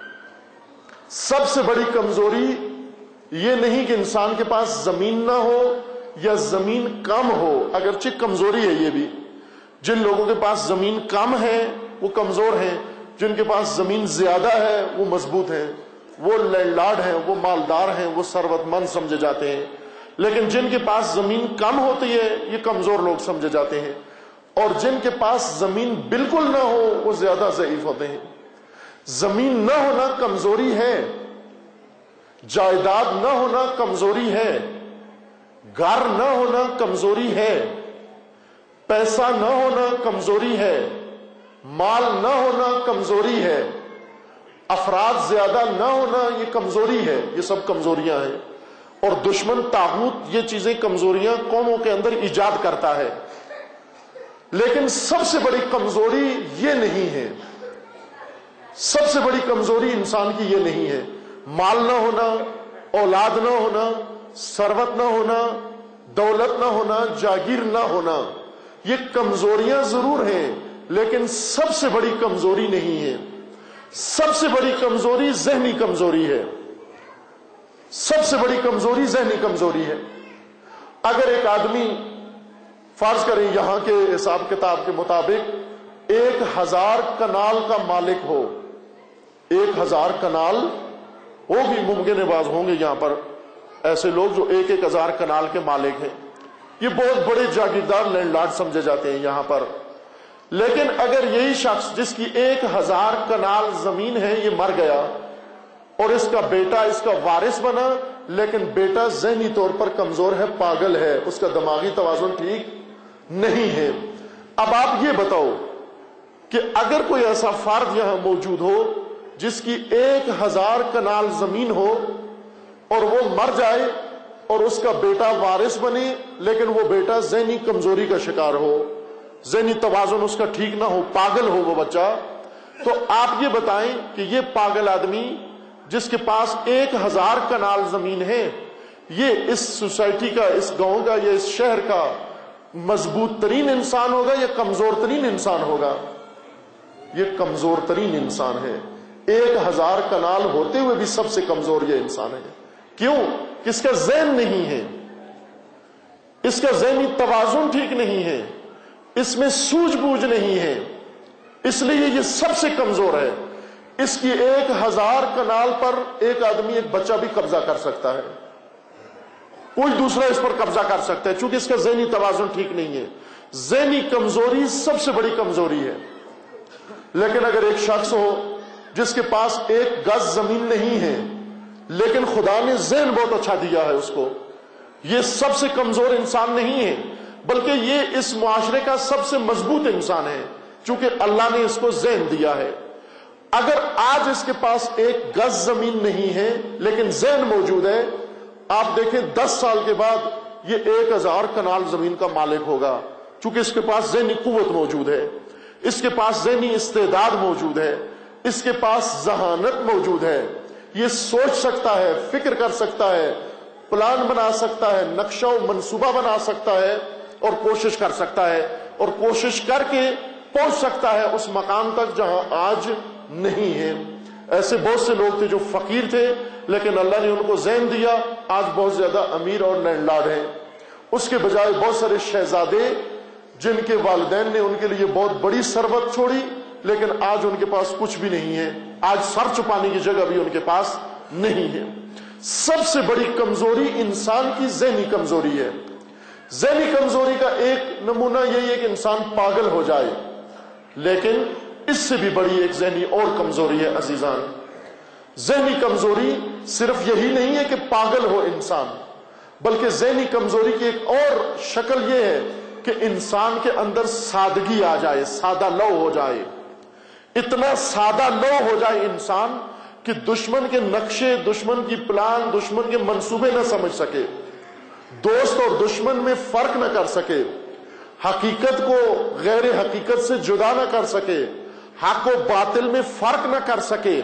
سب سے بڑی کمزوری یہ نہیں کہ انسان کے پاس زمین نہ ہو یا زمین کم ہو، اگرچہ کمزوری ہے یہ بھی۔ جن لوگوں کے پاس زمین کم ہے وہ کمزور ہیں، جن کے پاس زمین زیادہ ہے وہ مضبوط ہیں، وہ لینڈ لارڈ ہیں، وہ مالدار ہیں، وہ ثروت مند سمجھے جاتے ہیں۔ لیکن جن کے پاس زمین کم ہوتی ہے یہ کمزور لوگ سمجھے جاتے ہیں، اور جن کے پاس زمین بالکل نہ ہو وہ زیادہ ضعیف ہوتے ہیں۔ زمین نہ ہونا کمزوری ہے، جائیداد نہ ہونا کمزوری ہے، گھر نہ ہونا کمزوری ہے، پیسہ نہ ہونا کمزوری ہے، مال نہ ہونا کمزوری ہے، افراد زیادہ نہ ہونا یہ کمزوری ہے۔ یہ سب کمزوریاں ہیں، اور دشمن طاغوت یہ چیزیں کمزوریاں قوموں کے اندر ایجاد کرتا ہے۔ لیکن سب سے بڑی کمزوری یہ نہیں ہے، سب سے بڑی کمزوری انسان کی یہ نہیں ہے۔ مال نہ ہونا، اولاد نہ ہونا، ثروت نہ ہونا، دولت نہ ہونا، جاگیر نہ ہونا، یہ کمزوریاں ضرور ہیں لیکن سب سے بڑی کمزوری نہیں ہے۔ سب سے بڑی کمزوری ذہنی کمزوری ہے، سب سے بڑی کمزوری ذہنی کمزوری ہے۔ اگر ایک آدمی فرض کریں یہاں کے حساب کتاب کے مطابق ایک ہزار کنال کا مالک ہو، ایک ہزار کنال وہ بھی ممکن باز ہوں گے یہاں پر ایسے لوگ جو ایک ایک ہزار کنال کے مالک ہیں، یہ بہت بڑے جاگیردار لینڈ لارڈ سمجھے جاتے ہیں یہاں پر۔ لیکن اگر یہی شخص جس کی ایک ہزار کنال زمین ہے یہ مر گیا اور اس کا بیٹا اس کا وارث بنا، لیکن بیٹا ذہنی طور پر کمزور ہے، پاگل ہے، اس کا دماغی توازن ٹھیک نہیں ہے، اب آپ یہ بتاؤ کہ اگر کوئی ایسا فرد یہاں موجود ہو جس کی ایک ہزار کنال زمین ہو اور وہ مر جائے اور اس کا بیٹا وارث بنے، لیکن وہ بیٹا ذہنی کمزوری کا شکار ہو، ذہنی توازن اس کا ٹھیک نہ ہو، پاگل ہو وہ بچہ، تو آپ یہ بتائیں کہ یہ پاگل آدمی جس کے پاس ایک ہزار کنال زمین ہے، یہ اس سوسائٹی کا، اس گاؤں کا یا اس شہر کا مضبوط ترین انسان ہوگا یا کمزور ترین انسان ہوگا؟ یہ کمزور ترین انسان ہے۔ ایک ہزار کنال ہوتے ہوئے بھی سب سے کمزور یہ انسان ہے۔ کیوں؟ کہ اس کا ذہن نہیں ہے، اس کا ذہنی توازن ٹھیک نہیں ہے، اس میں سوجھ بوجھ نہیں ہے، اس لیے یہ سب سے کمزور ہے۔ اس کی ایک ہزار کنال پر ایک آدمی، ایک بچہ بھی قبضہ کر سکتا ہے، کوئی دوسرا اس پر قبضہ کر سکتا ہے، چونکہ اس کا ذہنی توازن ٹھیک نہیں ہے۔ ذہنی کمزوری سب سے بڑی کمزوری ہے۔ لیکن اگر ایک شخص ہو جس کے پاس ایک گز زمین نہیں ہے لیکن خدا نے ذہن بہت اچھا دیا ہے اس کو، یہ سب سے کمزور انسان نہیں ہے، بلکہ یہ اس معاشرے کا سب سے مضبوط انسان ہے، چونکہ اللہ نے اس کو ذہن دیا ہے۔ اگر آج اس کے پاس ایک گز زمین نہیں ہے لیکن ذہن موجود ہے، آپ دیکھیں دس سال کے بعد یہ ایک ہزار کنال زمین کا مالک ہوگا، چونکہ اس کے پاس ذہنی قوت موجود ہے، اس کے پاس ذہنی استعداد موجود ہے، اس کے پاس ذہانت موجود ہے۔ یہ سوچ سکتا ہے، فکر کر سکتا ہے، پلان بنا سکتا ہے، نقشہ و منصوبہ بنا سکتا ہے اور کوشش کر سکتا ہے، اور کوشش کر کے پہنچ سکتا ہے اس مقام تک جہاں آج نہیں ہے۔ ایسے بہت سے لوگ تھے جو فقیر تھے لیکن اللہ نے ان کو ذہن دیا، آج بہت زیادہ امیر اور لینڈ لارڈ ہیں۔ اس کے بجائے بہت سارے شہزادے جن کے والدین نے ان کے لیے بہت بڑی ثروت چھوڑی لیکن آج ان کے پاس کچھ بھی نہیں ہے، آج سر چھپانے کی جگہ بھی ان کے پاس نہیں ہے۔ سب سے بڑی کمزوری انسان کی ذہنی کمزوری ہے۔ ذہنی کمزوری کا ایک نمونہ یہی ہے کہ انسان پاگل ہو جائے، لیکن اس سے بھی بڑی ایک ذہنی اور کمزوری ہے عزیزان۔ ذہنی کمزوری صرف یہی نہیں ہے کہ پاگل ہو انسان، بلکہ ذہنی کمزوری کی ایک اور شکل یہ ہے کہ انسان کے اندر سادگی آ جائے، سادہ لو ہو جائے، اتنا سادہ لو ہو جائے انسان کہ دشمن کے نقشے، دشمن کی پلان، دشمن کے منصوبے نہ سمجھ سکے، دوست اور دشمن میں فرق نہ کر سکے، حقیقت کو غیر حقیقت سے جدا نہ کر سکے، حق و باطل میں فرق نہ کر سکے۔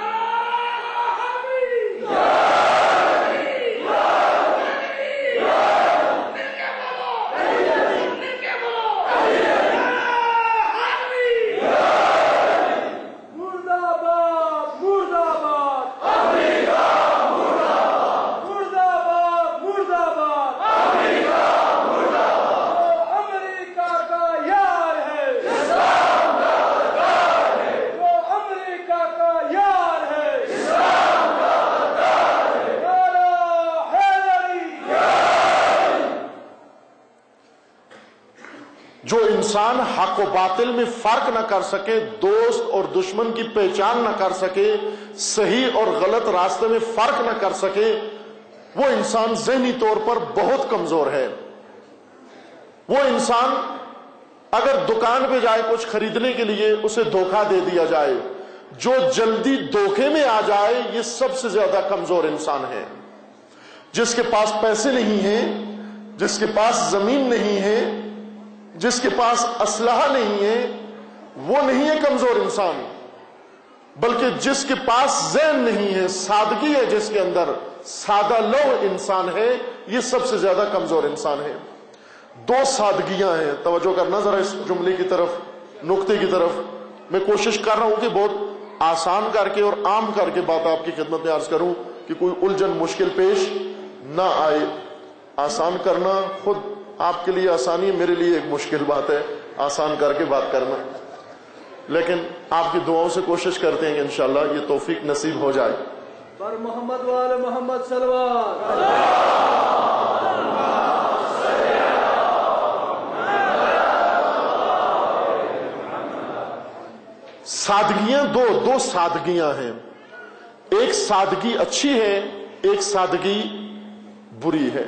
جو انسان حق و باطل میں فرق نہ کر سکے، دوست اور دشمن کی پہچان نہ کر سکے، صحیح اور غلط راستے میں فرق نہ کر سکے، وہ انسان ذہنی طور پر بہت کمزور ہے۔ وہ انسان اگر دکان پہ جائے کچھ خریدنے کے لیے، اسے دھوکہ دے دیا جائے، جو جلدی دھوکے میں آ جائے یہ سب سے زیادہ کمزور انسان ہے۔ جس کے پاس پیسے نہیں ہیں، جس کے پاس زمین نہیں ہے، جس کے پاس اسلحہ نہیں ہے، وہ نہیں ہے کمزور انسان، بلکہ جس کے پاس ذہن نہیں ہے، سادگی ہے جس کے اندر، سادہ لو انسان ہے، یہ سب سے زیادہ کمزور انسان ہے۔ دو سادگیاں ہیں، توجہ کرنا ذرا اس جملے کی طرف، نقطے کی طرف۔ میں کوشش کر رہا ہوں کہ بہت آسان کر کے اور عام کر کے بات آپ کی خدمت میں عرض کروں کہ کوئی الجھن مشکل پیش نہ آئے۔ آسان کرنا خود آپ کے لیے آسانی ہے، میرے لیے ایک مشکل بات ہے آسان کر کے بات کرنا، لیکن آپ کی دعاؤں سے کوشش کرتے ہیں کہ انشاءاللہ یہ توفیق نصیب ہو جائے۔ پر محمد وال محمد صلوات۔ سادگیاں دو دو سادگیاں ہیں، ایک سادگی اچھی ہے، ایک سادگی بری ہے۔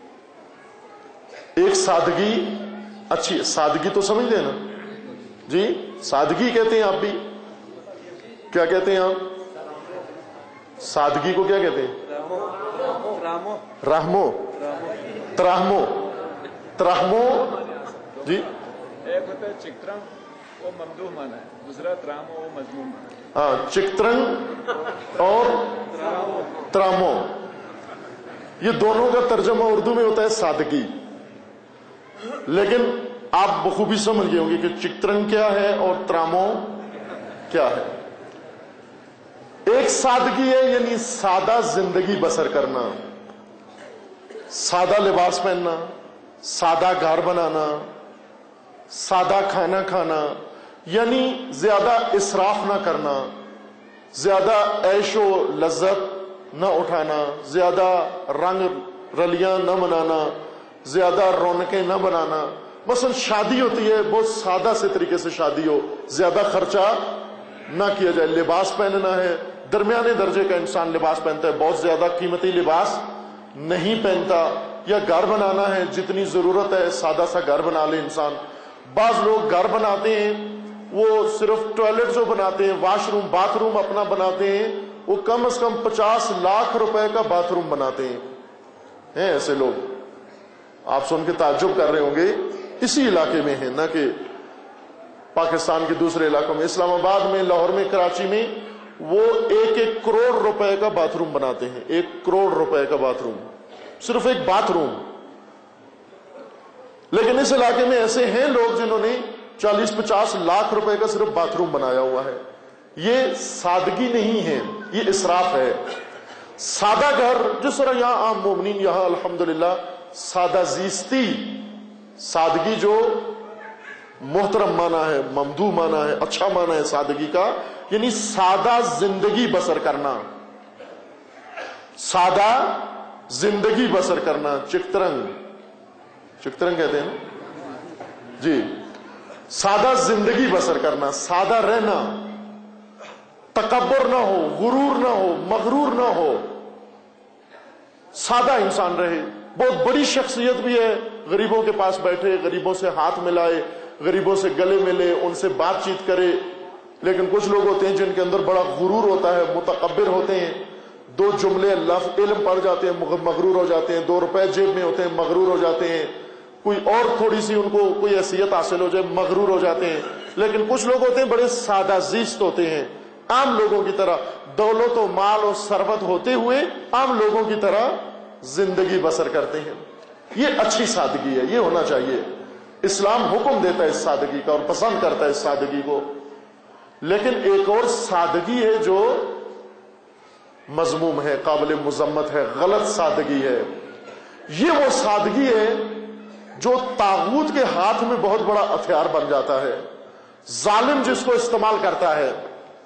ایک سادگی اچھی، سادگی تو سمجھ لیں نا جی، سادگی کہتے ہیں آپ بھی، کیا کہتے ہیں آپ سادگی کو؟ کیا کہتے ہیں؟ رحمو، تراہمو، تراہمو جی۔ ایک ہوتا ہے چکترنگ، وہ ممدوح مانا ہے، دوسرا ترامو، وہ مذموم مانا ہے۔ ہاں، چکترنگ اور ترامو، یہ دونوں کا ترجمہ اردو میں ہوتا ہے سادگی، لیکن آپ بخوبی سمجھ گئے ہوں گے کہ چکترنگ کیا ہے اور ترامو کیا ہے۔ ایک سادگی ہے یعنی سادہ زندگی بسر کرنا، سادہ لباس پہننا، سادہ گھر بنانا، سادہ کھانا کھانا، یعنی زیادہ اسراف نہ کرنا، زیادہ عیش و لذت نہ اٹھانا، زیادہ رنگ رلیاں نہ منانا، زیادہ رونقیں نہ بنانا۔ مثلا شادی ہوتی ہے، بہت سادہ سے طریقے سے شادی ہو، زیادہ خرچہ نہ کیا جائے۔ لباس پہننا ہے، درمیانے درجے کا انسان لباس پہنتا ہے، بہت زیادہ قیمتی لباس نہیں پہنتا۔ یا گھر بنانا ہے، جتنی ضرورت ہے سادہ سا گھر بنا لے انسان۔ بعض لوگ گھر بناتے ہیں، وہ صرف ٹوائلٹ جو بناتے ہیں، واش روم باتھ روم اپنا بناتے ہیں، وہ کم از کم پچاس لاکھ روپے کا باتھ روم بناتے ہیں۔ ہیں ایسے لوگ، آپ سن کے تعجب کر رہے ہوں گے، اسی علاقے میں ہیں، نہ کہ پاکستان کے دوسرے علاقوں میں۔ اسلام آباد میں، لاہور میں، کراچی میں وہ ایک ایک کروڑ روپے کا باتھ روم بناتے ہیں، ایک کروڑ روپے کا باتھ روم، صرف ایک باتھ روم۔ لیکن اس علاقے میں ایسے ہیں لوگ جنہوں نے چالیس پچاس لاکھ روپے کا صرف باتھ روم بنایا ہوا ہے۔ یہ سادگی نہیں ہے، یہ اسراف ہے۔ سادہ گھر، جس طرح یہاں عام مومنین یہاں الحمدللہ سادہ زیستی، سادگی جو محترم معنی ہے، ممدوح معنی ہے، اچھا معنی ہے سادگی کا، یعنی سادہ زندگی بسر کرنا، سادہ زندگی بسر کرنا، چکترنگ چکترنگ کہتے ہیں نا جی، سادہ زندگی بسر کرنا، سادہ رہنا، تکبر نہ ہو، غرور نہ ہو، مغرور نہ ہو، سادہ انسان رہے۔ بہت بڑی شخصیت بھی ہے، غریبوں کے پاس بیٹھے، غریبوں سے ہاتھ ملائے، غریبوں سے گلے ملے، ان سے بات چیت کرے۔ لیکن کچھ لوگ ہوتے ہیں جن کے اندر بڑا غرور ہوتا ہے، متکبر ہوتے ہیں، دو جملے لفظ علم پڑھ جاتے ہیں مغرور ہو جاتے ہیں، دو روپے جیب میں ہوتے ہیں مغرور ہو جاتے ہیں، کوئی اور تھوڑی سی ان کو کوئی حیثیت حاصل ہو جائے مغرور ہو جاتے ہیں۔ لیکن کچھ لوگ ہوتے ہیں بڑے سادہ زیست ہوتے ہیں، عام لوگوں کی طرح، دولت و مال و ثروت ہوتے ہوئے عام لوگوں کی طرح زندگی بسر کرتے ہیں۔ یہ اچھی سادگی ہے، یہ ہونا چاہیے۔ اسلام حکم دیتا ہے اس سادگی کا اور پسند کرتا ہے اس سادگی کو۔ لیکن ایک اور سادگی ہے جو مذموم ہے، قابل مذمت ہے، غلط سادگی ہے۔ یہ وہ سادگی ہے جو طاغوت کے ہاتھ میں بہت بڑا ہتھیار بن جاتا ہے، ظالم جس کو استعمال کرتا ہے،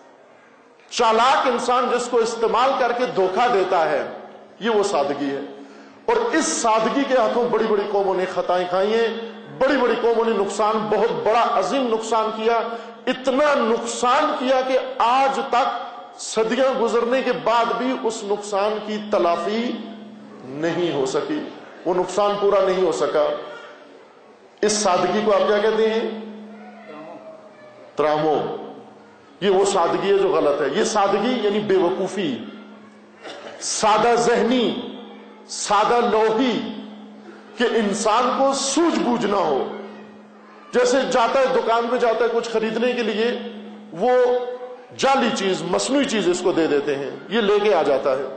چالاک انسان جس کو استعمال کر کے دھوکہ دیتا ہے، یہ وہ سادگی ہے۔ اور اس سادگی کے ہاتھوں بڑی بڑی قوموں نے خطائیں کھائی ہیں، بڑی بڑی قوموں نے نقصان، بہت بڑا عظیم نقصان کیا، اتنا نقصان کیا کہ آج تک صدیاں گزرنے کے بعد بھی اس نقصان کی تلافی نہیں ہو سکی، وہ نقصان پورا نہیں ہو سکا۔ اس سادگی کو آپ کیا کہتے ہیں؟ ترامو۔ یہ وہ سادگی ہے جو غلط ہے۔ یہ سادگی یعنی بے وقوفی، سادہ ذہنی، سادہ لوحی، کہ انسان کو سوجھ بوجھ نہ ہو۔ جیسے جاتا ہے دکان پہ جاتا ہے کچھ خریدنے کے لیے، وہ جعلی چیز، مصنوعی چیز اس کو دے دیتے ہیں، یہ لے کے آ جاتا ہے۔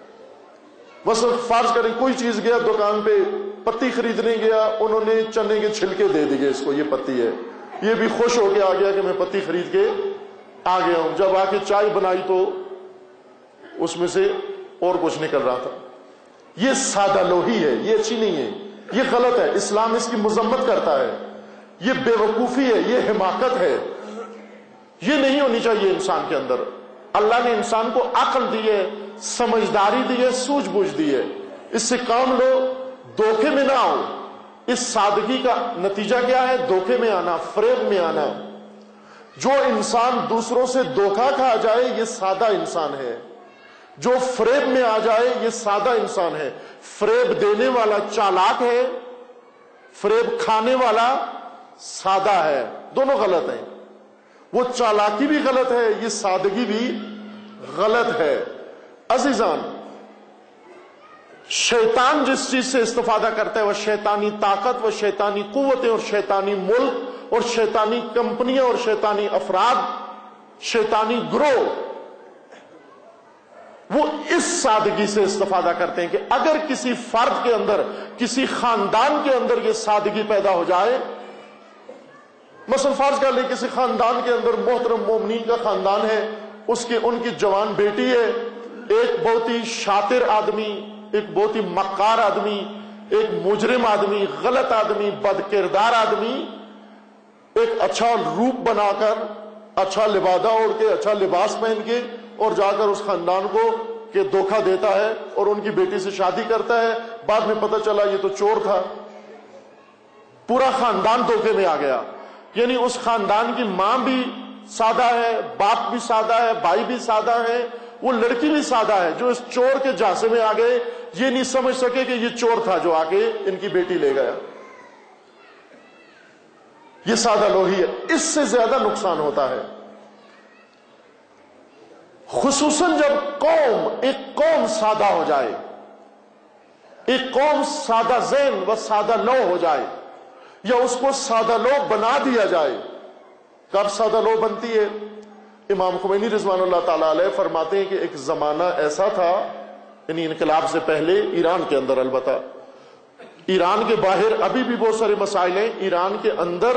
مثلا فرض کریں کوئی چیز گیا دکان پہ، پتی خریدنے گیا، انہوں نے چنے کے چھلکے دے دیے اس کو، یہ پتی ہے، یہ بھی خوش ہو کے آ گیا کہ میں پتی خرید کے آ گیا ہوں۔ جب آ کے چائے بنائی تو اس میں سے اور کچھ نکل رہا تھا۔ یہ سادہ لوحی ہے، یہ اچھی نہیں ہے، یہ غلط ہے، اسلام اس کی مذمت کرتا ہے۔ یہ بے وقوفی ہے، یہ حماقت ہے، یہ نہیں ہونی چاہیے انسان کے اندر۔ اللہ نے انسان کو عقل دی ہے، سمجھداری دی ہے، سوجھ بوجھ دی ہے، اس سے کام لو، دھوکے میں نہ آؤ۔ اس سادگی کا نتیجہ کیا ہے؟ دھوکے میں آنا، فریب میں آنا۔ جو انسان دوسروں سے دھوکا کھا جائے یہ سادہ انسان ہے، جو فریب میں آ جائے یہ سادہ انسان ہے۔ فریب دینے والا چالاک ہے، فریب کھانے والا سادہ ہے، دونوں غلط ہیں۔ وہ چالاکی بھی غلط ہے، یہ سادگی بھی غلط ہے۔ عزیزان، شیطان جس چیز سے استفادہ کرتا ہے وہ شیطانی طاقت، وہ شیطانی قوتیں اور شیطانی ملک اور شیطانی کمپنیاں اور شیطانی افراد، شیطانی گروہ، وہ اس سادگی سے استفادہ کرتے ہیں کہ اگر کسی فرد کے اندر، کسی خاندان کے اندر یہ سادگی پیدا ہو جائے، مثلا فرض کر لیں کسی خاندان کے اندر محترم مومنین کا خاندان ہے، اس کی ان کی جوان بیٹی ہے، ایک بہت ہی شاطر آدمی، ایک بہت ہی مکار آدمی، ایک مجرم آدمی، غلط آدمی، بد کردار آدمی، ایک اچھا روپ بنا کر، اچھا لبادہ اوڑھ کے، اچھا لباس پہن کے، اور جا کر اس خاندان کو کہ دھوکہ دیتا ہے اور ان کی بیٹی سے شادی کرتا ہے، بعد میں پتہ چلا یہ تو چور تھا، پورا خاندان دھوکے میں آ گیا۔ یعنی اس خاندان کی ماں بھی سادہ ہے، باپ بھی سادہ ہے، بھائی بھی سادہ ہے، وہ لڑکی بھی سادہ ہے، جو اس چور کے جھانسے میں آ گئے، یہ نہیں سمجھ سکے کہ یہ چور تھا جو آ کے ان کی بیٹی لے گیا۔ یہ سادہ لوحی ہے، اس سے زیادہ نقصان ہوتا ہے، خصوصاً جب قوم، ایک قوم سادہ ہو جائے، ایک قوم سادہ ذہن و سادہ لو ہو جائے، یا اس کو سادہ لو بنا دیا جائے۔ کب سادہ لو بنتی ہے؟ امام خمینی رضوان اللہ تعالی علیہ فرماتے ہیں کہ ایک زمانہ ایسا تھا، یعنی انقلاب سے پہلے ایران کے اندر، البتہ ایران کے باہر ابھی بھی بہت سارے مسائل ہیں، ایران کے اندر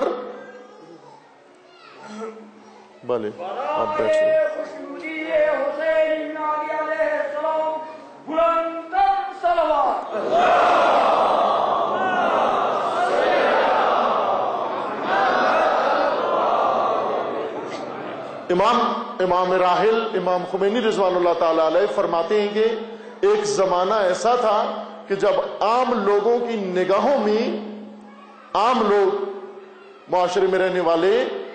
بھلے آپ بیٹھ سکتے امام امام راحل امام خمینی رضوان اللہ تعالی علیہ فرماتے ہیں کہ ایک زمانہ ایسا تھا کہ جب عام لوگوں کی نگاہوں میں، عام لوگ معاشرے میں رہنے والے،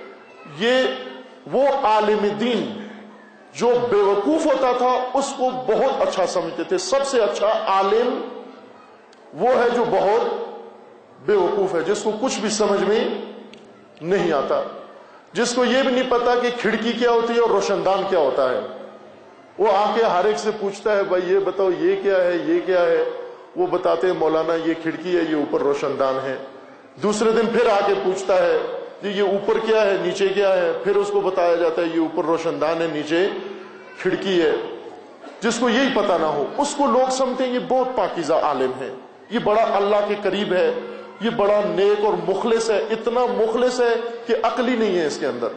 یہ وہ عالم دین جو بے وقوف ہوتا تھا اس کو بہت اچھا سمجھتے تھے۔ سب سے اچھا عالم وہ ہے جو بہت بے وقوف ہے، جس کو کچھ بھی سمجھ میں نہیں آتا، جس کو یہ بھی نہیں پتا کہ کھڑکی کیا ہوتی ہے اور روشن دان کیا ہوتا ہے۔ وہ آ کے ہر ایک سے پوچھتا ہے بھائی یہ بتاؤ یہ کیا ہے، یہ کیا ہے، وہ بتاتے ہیں مولانا یہ کھڑکی ہے، یہ اوپر روشن دان ہے۔ دوسرے دن پھر آ کے پوچھتا ہے جی یہ اوپر کیا ہے، نیچے کیا ہے، پھر اس کو بتایا جاتا ہے یہ اوپر روشن دان ہے، نیچے کھڑکی ہے۔ جس کو یہی پتا نہ ہو اس کو لوگ سمجھتے ہیں یہ بہت پاکیزہ عالم ہے، یہ بڑا اللہ کے قریب ہے، یہ بڑا نیک اور مخلص ہے، اتنا مخلص ہے کہ عقل ہی نہیں ہے اس کے اندر۔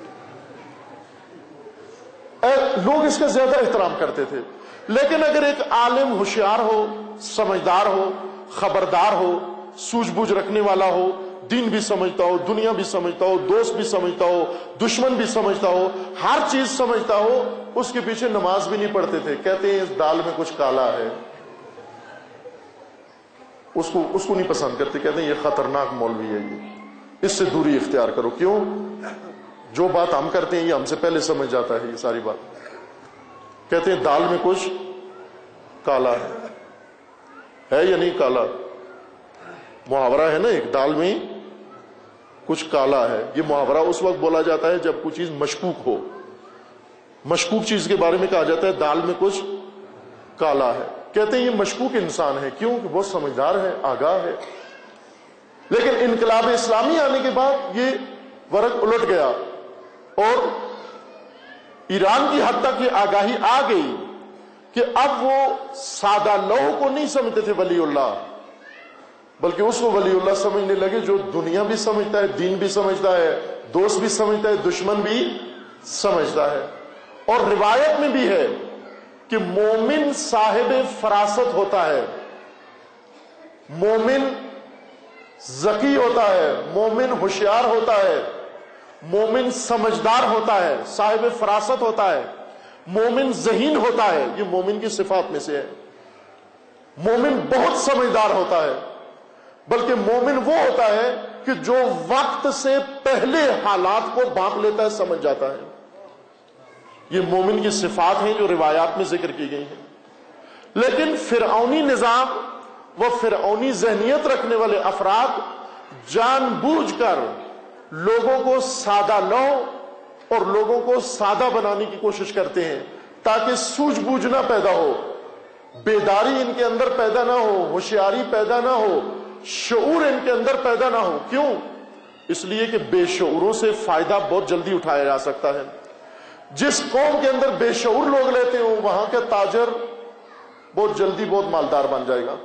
لوگ اس کا زیادہ احترام کرتے تھے۔ لیکن اگر ایک عالم ہوشیار ہو، سمجھدار ہو، خبردار ہو، سوجھ بوجھ رکھنے والا ہو، دین بھی سمجھتا ہو، دنیا بھی سمجھتا ہو، دوست بھی سمجھتا ہو، دشمن بھی سمجھتا ہو، ہر چیز سمجھتا ہو، اس کے پیچھے نماز بھی نہیں پڑھتے تھے۔ کہتے ہیں اس دال میں کچھ کالا ہے، اس کو اس کو نہیں پسند کرتے، کہتے ہیں یہ خطرناک مولوی ہے، یہ اس سے دوری اختیار کرو۔ کیوں؟ جو بات ہم کرتے ہیں یہ ہم سے پہلے سمجھ جاتا ہے یہ ساری بات۔ کہتے ہیں دال میں کچھ کالا ہے، ہے یا نہیں کالا؟ محاورہ ہے نا ایک، دال میں کچھ کالا ہے۔ یہ محاورہ اس وقت بولا جاتا ہے جب کوئی چیز مشکوک ہو، مشکوک چیز کے بارے میں کہا جاتا ہے دال میں کچھ کالا ہے۔ کہتے ہیں یہ مشکوک انسان ہے، کیوں کہ بہت سمجھدار ہے، آگاہ ہے۔ لیکن انقلاب اسلامی آنے کے بعد یہ ورق الٹ گیا اور ایران کی حد تک یہ آگاہی آ گئی کہ اب وہ سادہ لوہ کو نہیں سمجھتے تھے ولی اللہ، بلکہ اس کو ولی اللہ سمجھنے لگے جو دنیا بھی سمجھتا ہے، دین بھی سمجھتا ہے، دوست بھی سمجھتا ہے، دشمن بھی سمجھتا ہے۔ اور روایت میں بھی ہے کہ مومن صاحب فراست ہوتا ہے، مومن ذکی ہوتا ہے، مومن ہوشیار ہوتا ہے، مومن سمجھدار ہوتا ہے، صاحب فراست ہوتا ہے، مومن ذہین ہوتا ہے۔ یہ مومن کی صفات میں سے ہے۔ مومن بہت سمجھدار ہوتا ہے، بلکہ مومن وہ ہوتا ہے کہ جو وقت سے پہلے حالات کو بانپ لیتا ہے، سمجھ جاتا ہے۔ یہ مومن کی صفات ہیں جو روایات میں ذکر کی گئی ہیں۔ لیکن فرعونی نظام و فرعونی ذہنیت رکھنے والے افراد جان بوجھ کر لوگوں کو سادہ لو اور لوگوں کو سادہ بنانے کی کوشش کرتے ہیں تاکہ سوجھ بوجھ نہ پیدا ہو، بیداری ان کے اندر پیدا نہ ہو، ہوشیاری پیدا نہ ہو، شعور ان کے اندر پیدا نہ ہو۔ کیوں؟ اس لیے کہ بے شعوروں سے فائدہ بہت جلدی اٹھایا جا سکتا ہے۔ جس قوم کے اندر بے شعور لوگ رہتے ہوں وہاں کا تاجر بہت جلدی بہت مالدار بن جائے گا۔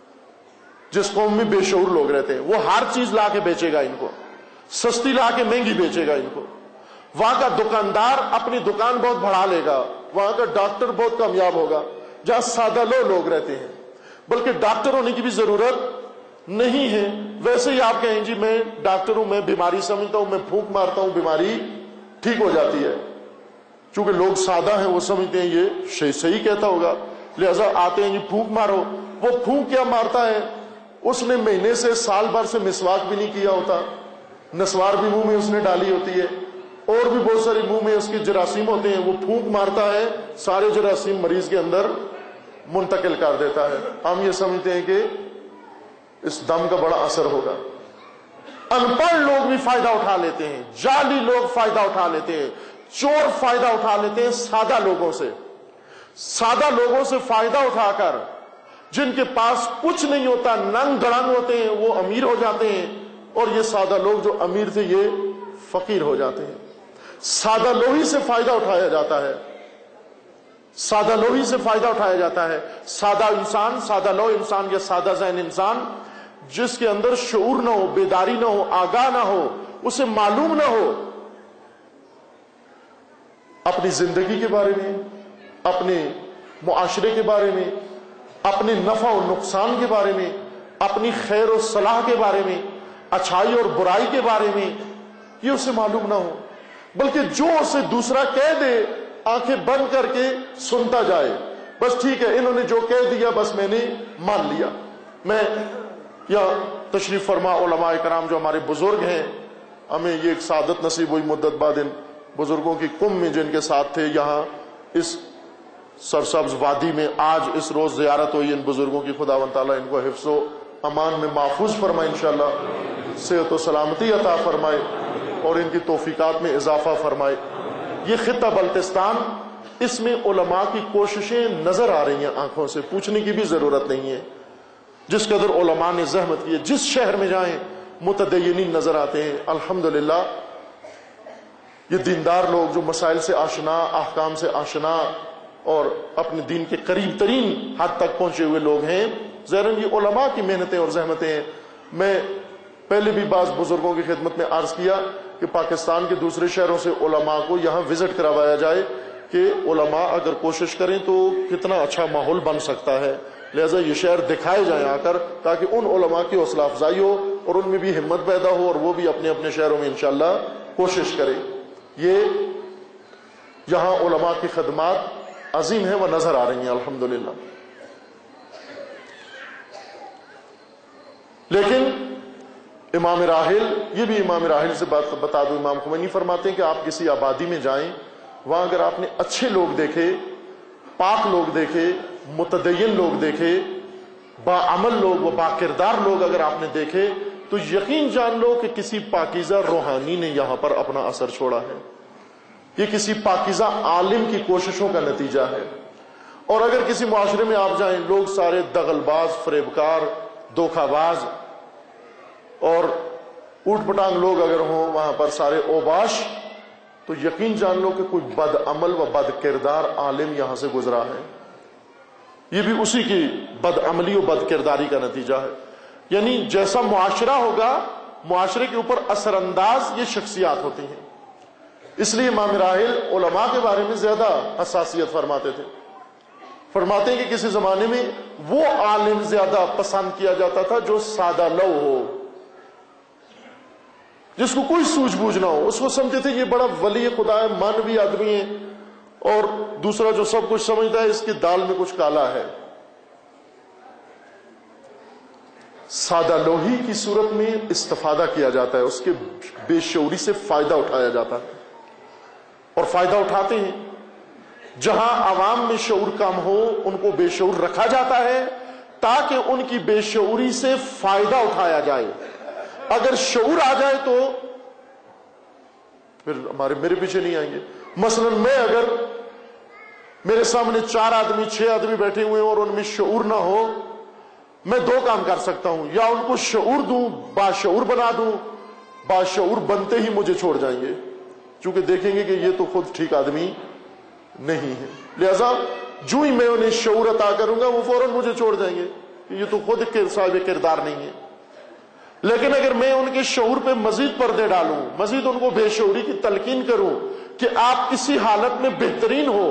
جس قوم میں بے شعور لوگ رہتے ہیں وہ ہر چیز لا کے بیچے گا، ان کو سستی لا کے مہنگی بیچے گا ان کو۔ وہاں کا دکاندار اپنی دکان بہت بڑھا لے گا، وہاں کا ڈاکٹر بہت کامیاب ہوگا۔ جہاں سادہ لو لوگ رہتے ہیں، بلکہ ڈاکٹر ہونے کی بھی ضرورت نہیں ہے، ویسے ہی آپ کہیں جی میں ڈاکٹر ہوں، میں بیماری سمجھتا ہوں، میں پھونک مارتا ہوں، بیماری ٹھیک ہو جاتی ہے۔ چونکہ لوگ سادہ ہیں، وہ سمجھتے ہیں یہ صحیح کہتا ہوگا، لہذا آتے ہیں جی پھونک مارو۔ وہ پھونک کیا مارتا ہے؟ اس نے مہینے سے سال بھر سے مسواک بھی نہیں کیا ہوتا، نسوار بھی منہ میں اس نے ڈالی ہوتی ہے، اور بھی بہت ساری منہ میں اس کے جراثیم ہوتے ہیں۔ وہ پھونک مارتا ہے، سارے جراثیم مریض کے اندر منتقل کر دیتا ہے۔ ہم یہ سمجھتے ہیں کہ اس دم کا بڑا اثر ہوگا۔ ان پڑھ لوگ بھی فائدہ اٹھا لیتے ہیں، جعلی لوگ فائدہ اٹھا لیتے ہیں، چور فائدہ اٹھا لیتے ہیں سادہ لوگوں سے۔ سادہ لوگوں سے فائدہ اٹھا کر جن کے پاس کچھ نہیں ہوتا، ننگ دڑنگ ہوتے ہیں، وہ امیر ہو جاتے ہیں، اور یہ سادہ لوگ جو امیر تھے یہ فقیر ہو جاتے ہیں۔ سادہ لوہی سے فائدہ اٹھایا جاتا ہے، سادہ لوہی سے فائدہ اٹھایا جاتا ہے۔ سادہ انسان، سادہ لوح انسان یا سادہ ذہن انسان جس کے اندر شعور نہ ہو، بیداری نہ ہو، آگاہ نہ ہو، اسے معلوم نہ ہو اپنی زندگی کے بارے میں، اپنے معاشرے کے بارے میں، اپنے نفع و نقصان کے بارے میں، اپنی خیر و صلاح کے بارے میں، اچھائی اور برائی کے بارے میں، یہ اسے معلوم نہ ہو، بلکہ جو اسے دوسرا کہہ دے آنکھیں بند کر کے سنتا جائے، بس ٹھیک ہے انہوں نے جو کہہ دیا بس میں نے مان لیا۔ میں یا تشریف فرما علماء کرام جو ہمارے بزرگ ہیں، ہمیں یہ ایک سعادت نصیب ہوئی مدت بعد ان بزرگوں کی قوم میں جن کے ساتھ تھے، یہاں اس سرسبز وادی میں آج اس روز زیارت ہوئی ان بزرگوں کی، خداوند تعالیٰ ان کو حفظ و امان میں محفوظ فرمائے، انشاءاللہ صحت و سلامتی عطا فرمائے اور ان کی توفیقات میں اضافہ فرمائے۔ یہ خطہ بلتستان، اس میں علماء کی کوششیں نظر آ رہی ہیں آنکھوں سے، پوچھنے کی بھی ضرورت نہیں ہے، جس قدر علماء نے زحمت کی ہے، جس شہر میں جائیں متدینین نظر آتے ہیں۔ الحمدللہ یہ دیندار لوگ جو مسائل سے آشنا، احکام سے آشنا اور اپنے دین کے قریب ترین حد تک پہنچے ہوئے لوگ ہیں، ظاہراً یہ علماء کی محنتیں اور زحمتیں ہیں۔ میں پہلے بھی بعض بزرگوں کی خدمت میں عرض کیا کہ پاکستان کے دوسرے شہروں سے علماء کو یہاں وزٹ کروایا جائے کہ علماء اگر کوشش کریں تو کتنا اچھا ماحول بن سکتا ہے، لہذا یہ شہر دکھائے جائیں آ کر، تاکہ ان علماء کی حوصلہ افزائی ہو اور ان میں بھی ہمت پیدا ہو اور وہ بھی اپنے اپنے شہروں میں انشاءاللہ کوشش کریں۔ یہ یہاں علماء کی خدمات عظیم ہیں، وہ نظر آ رہی ہیں الحمدللہ۔ لیکن امام راحل، یہ بھی امام راحل سے بات بتا دوں، امام خمینی فرماتے ہیں کہ آپ کسی آبادی میں جائیں، وہاں اگر آپ نے اچھے لوگ دیکھے، پاک لوگ دیکھے، متدین لوگ دیکھے، باعمل لوگ و باکردار لوگ اگر آپ نے دیکھے، تو یقین جان لو کہ کسی پاکیزہ روحانی نے یہاں پر اپنا اثر چھوڑا ہے، یہ کسی پاکیزہ عالم کی کوششوں کا نتیجہ ہے۔ اور اگر کسی معاشرے میں آپ جائیں، لوگ سارے دغل باز، فریبکار، دھوکہ باز اور اوٹ پٹانگ لوگ اگر ہوں وہاں پر سارے اوباش، تو یقین جان لو کہ کوئی بد عمل و بد کردار عالم یہاں سے گزرا ہے، یہ بھی اسی کی بد عملی و بد کرداری کا نتیجہ ہے۔ یعنی جیسا معاشرہ ہوگا، معاشرے کے اوپر اثر انداز یہ شخصیات ہوتی ہیں۔ اس لیے امام راحل علماء کے بارے میں زیادہ حساسیت فرماتے تھے، فرماتے ہیں کہ کسی زمانے میں وہ عالم زیادہ پسند کیا جاتا تھا جو سادہ لو ہو، جس کو کوئی سوجھ بوجھ نہ ہو، اس کو سمجھتے تھے یہ بڑا ولی خدا ہے، مانوی آدمی ہے، اور دوسرا جو سب کچھ سمجھتا ہے اس کی دال میں کچھ کالا ہے۔ سادہ لوہی کی صورت میں استفادہ کیا جاتا ہے، اس کے بے شعوری سے فائدہ اٹھایا جاتا ہے، اور فائدہ اٹھاتے ہیں۔ جہاں عوام میں شعور کم ہو ان کو بے شعور رکھا جاتا ہے تاکہ ان کی بے شعوری سے فائدہ اٹھایا جائے۔ اگر شعور آ جائے تو پھر ہمارے میرے پیچھے نہیں آئیں گے۔ مثلا میں اگر میرے سامنے چار آدمی چھ آدمی بیٹھے ہوئے ہیں اور ان میں شعور نہ ہو، میں دو کام کر سکتا ہوں، یا ان کو شعور دوں، باشعور بنا دوں، باشعور بنتے ہی مجھے چھوڑ جائیں گے، چونکہ دیکھیں گے کہ یہ تو خود ٹھیک آدمی نہیں ہے، لہذا جو ہی میں انہیں شعور عطا کروں گا وہ فوراً مجھے چھوڑ جائیں گے کہ یہ تو خود صاحب کردار نہیں ہے۔ لیکن اگر میں ان کے شعور پہ مزید پردے ڈالوں، مزید ان کو بے شعوری کی تلقین کروں کہ آپ کسی حالت میں بہترین ہو،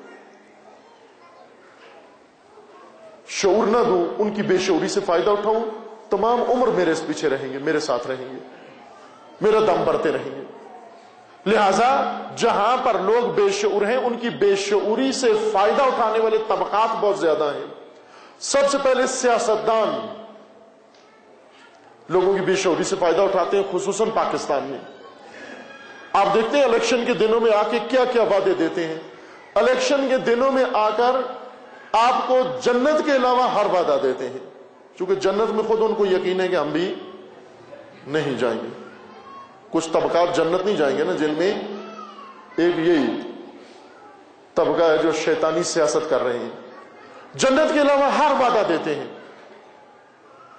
شعور نہ دوں، ان کی بے شعوری سے فائدہ اٹھاؤں، تمام عمر میرے اس پیچھے رہیں گے، میرے ساتھ رہیں گے، میرا دم بھرتے رہیں گے۔ لہذا جہاں پر لوگ بے شعور ہیں ان کی بے شعوری سے فائدہ اٹھانے والے طبقات بہت زیادہ ہیں۔ سب سے پہلے سیاستدان لوگوں کی بے شعوری سے فائدہ اٹھاتے ہیں، خصوصاً پاکستان میں۔ آپ دیکھتے ہیں الیکشن کے دنوں میں آ کے کیا کیا وعدے دیتے ہیں، الیکشن کے دنوں میں آ کر آپ کو جنت کے علاوہ ہر وعدہ دیتے ہیں، چونکہ جنت میں خود ان کو یقین ہے کہ ہم بھی نہیں جائیں گے۔ کچھ طبقات جنت نہیں جائیں گے نا، جن میں ایک یہی طبقہ ہے جو شیطانی سیاست کر رہے ہیں، جنت کے علاوہ ہر وعدہ دیتے ہیں۔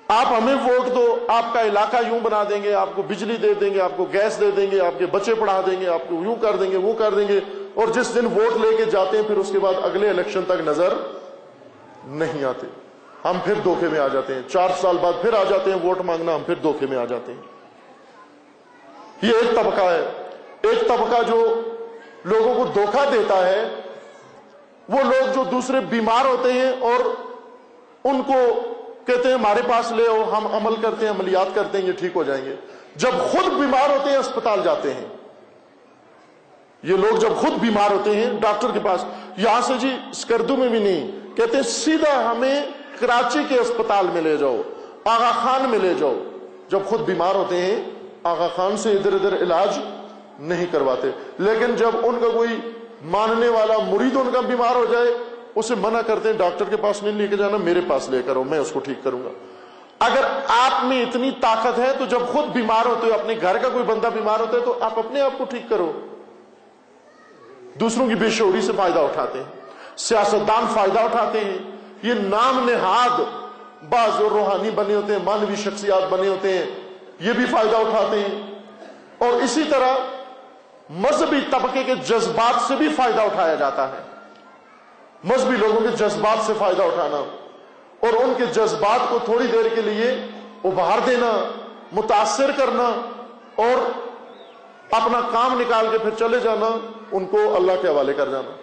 آپ ہمیں ووٹ دو، آپ کا علاقہ یوں بنا دیں گے، آپ کو بجلی دے دیں گے، آپ کو گیس دے دیں گے، آپ کے بچے پڑھا دیں گے، آپ کو یوں کر دیں گے، وہ کر دیں گے، اور جس دن ووٹ لے کے جاتے ہیں پھر اس کے بعد اگلے الیکشن تک نظر نہیں آتے، ہم پھر دھوکے میں آ جاتے ہیں، چار سال بعد پھر آ جاتے ہیں ووٹ مانگنا، ہم پھر دھوکے میں آ جاتے ہیں۔ یہ ایک طبقہ ہے۔ ایک طبقہ جو لوگوں کو دھوکہ دیتا ہے وہ لوگ جو دوسرے بیمار ہوتے ہیں اور ان کو کہتے ہیں ہمارے پاس لے آؤ، ہم عمل کرتے ہیں، عملیات کرتے ہیں، یہ ٹھیک ہو جائیں گے، جب خود بیمار ہوتے ہیں اسپتال جاتے ہیں۔ یہ لوگ جب خود بیمار ہوتے ہیں ڈاکٹر کے پاس، یہاں سے جی اسکردو میں بھی نہیں، کہتے ہیں سیدھا ہمیں کراچی کے اسپتال میں لے جاؤ، آغا خان میں لے جاؤ۔ جب خود بیمار ہوتے ہیں آغا خان سے ادھر ادھر علاج نہیں کرواتے، لیکن جب ان کا کوئی ماننے والا مرید ان کا بیمار ہو جائے اسے منع کرتے ہیں ڈاکٹر کے پاس نہیں لے کے جانا، میرے پاس لے کر آؤ، میں اس کو ٹھیک کروں گا۔ اگر آپ میں اتنی طاقت ہے تو جب خود بیمار ہوتے ہو، اپنے گھر کا کوئی بندہ بیمار ہوتا ہے تو آپ اپنے آپ کو ٹھیک کرو۔ دوسروں کی بے شعوری سے فائدہ اٹھاتے ہیں، سیاستدان فائدہ اٹھاتے ہیں، یہ نام نہاد بعض اور روحانی بنے ہوتے ہیں، مانوی شخصیات بنے ہوتے ہیں، یہ بھی فائدہ اٹھاتے ہیں۔ اور اسی طرح مذہبی طبقے کے جذبات سے بھی فائدہ اٹھایا جاتا ہے، مذہبی لوگوں کے جذبات سے فائدہ اٹھانا اور ان کے جذبات کو تھوڑی دیر کے لیے ابھار دینا، متاثر کرنا اور اپنا کام نکال کے پھر چلے جانا، ان کو اللہ کے حوالے کر جانا۔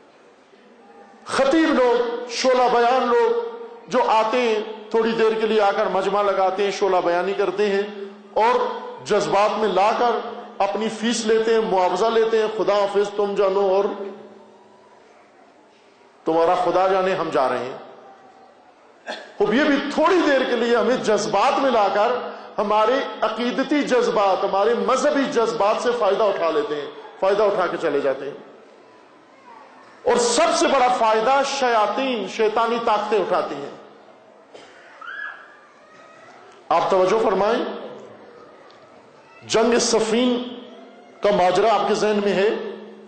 خطیب لوگ، شعلہ بیان لوگ جو آتے ہیں تھوڑی دیر کے لیے آ کر مجمع لگاتے ہیں، شعلہ بیانی کرتے ہیں اور جذبات میں لا کر اپنی فیس لیتے ہیں، معاوضہ لیتے ہیں، خدا حافظ تم جانو اور تمہارا خدا جانے ہم جا رہے ہیں۔ اب یہ بھی تھوڑی دیر کے لیے ہمیں جذبات میں لا کر ہمارے عقیدتی جذبات، ہمارے مذہبی جذبات سے فائدہ اٹھا لیتے ہیں، فائدہ اٹھا کے چلے جاتے ہیں۔ اور سب سے بڑا فائدہ شیاطین، شیطانی طاقتیں اٹھاتی ہیں۔ آپ توجہ فرمائیں، جنگ صفین کا ماجرا آپ کے ذہن میں ہے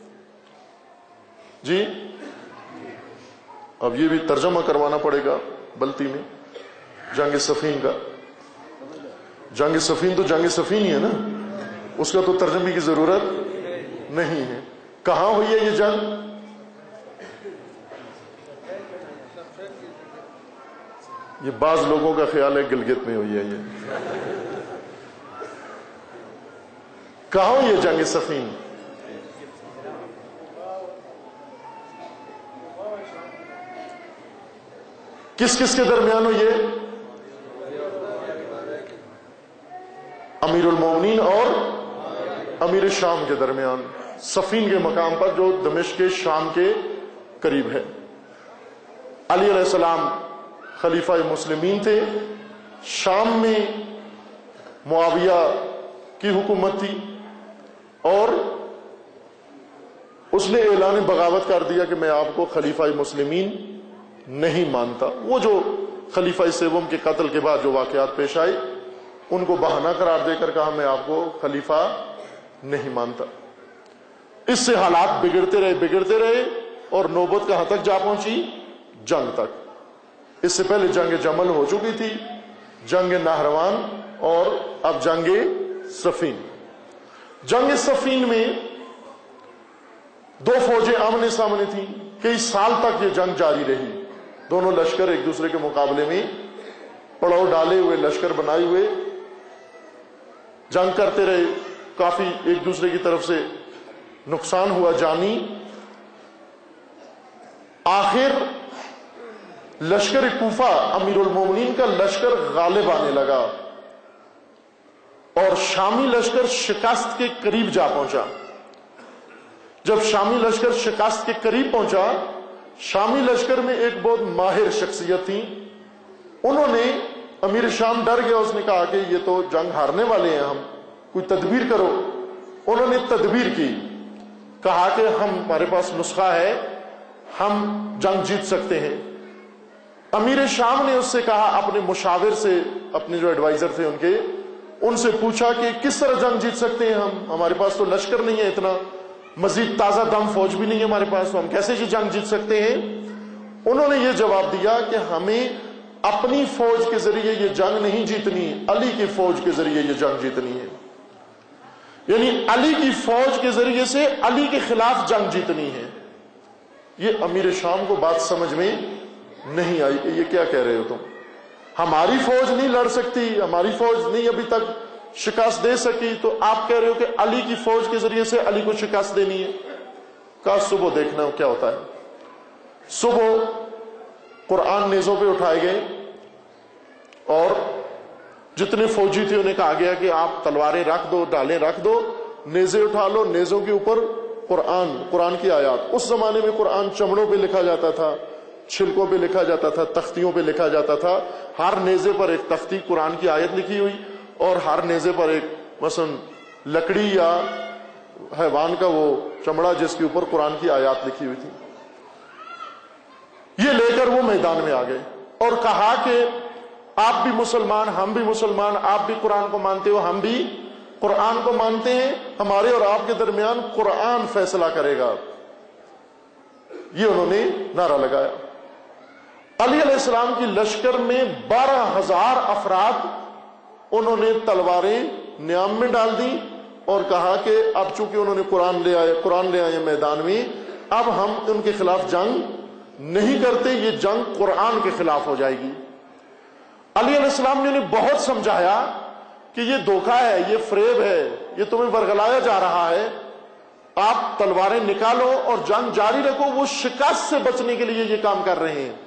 جی؟ اب یہ بھی ترجمہ کروانا پڑے گا بلتی میں، جنگ صفین کا۔ جنگ صفین تو جنگ صفین ہی ہے نا، اس کا تو ترجمے کی ضرورت نہیں ہے۔ کہاں ہوئی ہے یہ جنگ؟ یہ بعض لوگوں کا خیال ہے گلگت میں ہوئی ہے۔ یہ کہاں ہوئی ہے جنگ صفین؟ کس کس کے درمیان ہوئی ہے؟ امیر المومنین اور امیر شام کے درمیان، صفین کے مقام پر جو دمشق کے شام کے قریب ہے۔ علی علیہ السلام خلیفہ مسلمین تھے، شام میں معاویہ کی حکومت تھی اور اس نے اعلان بغاوت کر دیا کہ میں آپ کو خلیفہ مسلمین نہیں مانتا۔ وہ جو خلیفہ سیوم کے قتل کے بعد جو واقعات پیش آئے ان کو بہانہ قرار دے کر کہا میں آپ کو خلیفہ نہیں مانتا۔ اس سے حالات بگڑتے رہے بگڑتے رہے اور نوبت کہاں تک جا پہنچی؟ جنگ تک۔ اس سے پہلے جنگ جمل ہو چکی تھی، جنگ نہروان اور اب جنگ صفین۔ جنگ صفین میں دو فوجیں آمنے سامنے تھیں، کئی سال تک یہ جنگ جاری رہی، دونوں لشکر ایک دوسرے کے مقابلے میں پڑاؤ ڈالے ہوئے، لشکر بنائے ہوئے جنگ کرتے رہے، کافی ایک دوسرے کی طرف سے نقصان ہوا جانی۔ آخر لشکر کوفہ، امیر المومنین کا لشکر غالب آنے لگا اور شامی لشکر شکست کے قریب جا پہنچا۔ جب شامی لشکر شکست کے قریب پہنچا، شامی لشکر میں ایک بہت ماہر شخصیت تھی، انہوں نے، امیر شام ڈر گیا، اس نے کہا کہ یہ تو جنگ ہارنے والے ہیں، ہم کوئی تدبیر کرو۔ انہوں نے تدبیر کی، کہا کہ ہم ہمارے پاس نسخہ ہے، ہم جنگ جیت سکتے ہیں۔ امیر شام نے اس سے کہا، اپنے مشاور سے، اپنے جو ایڈوائزر تھے ان کے، ان سے پوچھا کہ کس طرح جنگ جیت سکتے ہیں ہم، ہمارے پاس تو لشکر نہیں ہے اتنا، مزید تازہ دم فوج بھی نہیں ہے ہمارے پاس، تو ہم کیسے جی جنگ جیت سکتے ہیں؟ انہوں نے یہ جواب دیا کہ ہمیں اپنی فوج کے ذریعے یہ جنگ نہیں جیتنی، علی کی فوج کے ذریعے یہ جنگ جیتنی ہے، یعنی علی کی فوج کے ذریعے سے علی کے خلاف جنگ جیتنی ہے۔ یہ امیر شام کو بات سمجھ میں نہیں آئی کہ یہ کیا کہہ رہے ہو تم، ہماری فوج نہیں لڑ سکتی، ہماری فوج نہیں ابھی تک شکست دے سکی، تو آپ کہہ رہے ہو کہ علی کی فوج کے ذریعے سے علی کو شکست دینی ہے۔ کہا صبح دیکھنا کیا ہوتا ہے۔ صبح قرآن نیزوں پہ اٹھائے گئے اور جتنے فوجی تھے انہیں کہا گیا کہ آپ تلواریں رکھ دو، ڈالیں رکھ دو، نیزے اٹھا لو، نیزوں کے اوپر قرآن قرآن کی آیات۔ اس زمانے میں قرآن چمڑوں پہ لکھا جاتا تھا، چھلکوں پہ لکھا جاتا تھا، تختیوں پہ لکھا جاتا تھا۔ ہر نیزے پر ایک تختی قرآن کی آیت لکھی ہوئی، اور ہر نیزے پر ایک مثلا لکڑی یا حیوان کا وہ چمڑا جس کے اوپر قرآن کی آیات لکھی ہوئی تھی۔ یہ لے کر وہ میدان میں آ گئے اور کہا کہ آپ بھی مسلمان، ہم بھی مسلمان، آپ بھی قرآن کو مانتے ہو، ہم بھی قرآن کو مانتے ہیں، ہمارے اور آپ کے درمیان قرآن فیصلہ کرے گا۔ یہ انہوں نے نعرہ لگایا۔ علی علیہ السلام کی لشکر میں بارہ ہزار افراد انہوں نے تلواریں نیام میں ڈال دی اور کہا کہ اب چونکہ انہوں نے قرآن لے آئے قرآن لے آئے میدان میں، اب ہم ان کے خلاف جنگ نہیں کرتے، یہ جنگ قرآن کے خلاف ہو جائے گی۔ علی علیہ السلام نے انہیں بہت سمجھایا کہ یہ دھوکہ ہے، یہ فریب ہے، یہ تمہیں ورگلایا جا رہا ہے، آپ تلواریں نکالو اور جنگ جاری رکھو۔ وہ شکست سے بچنے کے لیے یہ کام کر رہے ہیں۔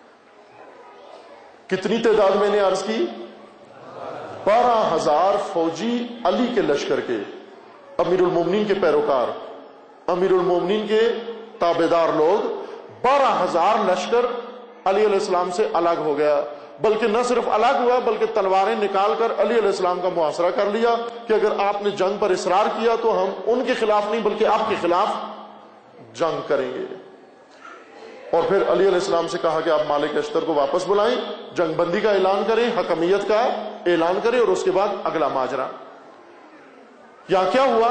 کتنی تعداد میں نے عرض کی؟ بارہ ہزار فوجی علی کے لشکر کے، امیر المومنین کے پیروکار، امیر المومنین کے تابعدار لوگ، بارہ ہزار لشکر علی علیہ السلام سے الگ ہو گیا۔ بلکہ نہ صرف الگ ہوا بلکہ تلواریں نکال کر علی علیہ السلام کا محاصرہ کر لیا کہ اگر آپ نے جنگ پر اصرار کیا تو ہم ان کے خلاف نہیں بلکہ آپ کے خلاف جنگ کریں گے۔ اور پھر علی علیہ السلام سے کہا کہ آپ مالک اشتر کو واپس بلائیں، جنگ بندی کا اعلان کریں، حکمیت کا اعلان کریں، اور اس کے بعد اگلا ماجرا۔ یہاں کیا ہوا؟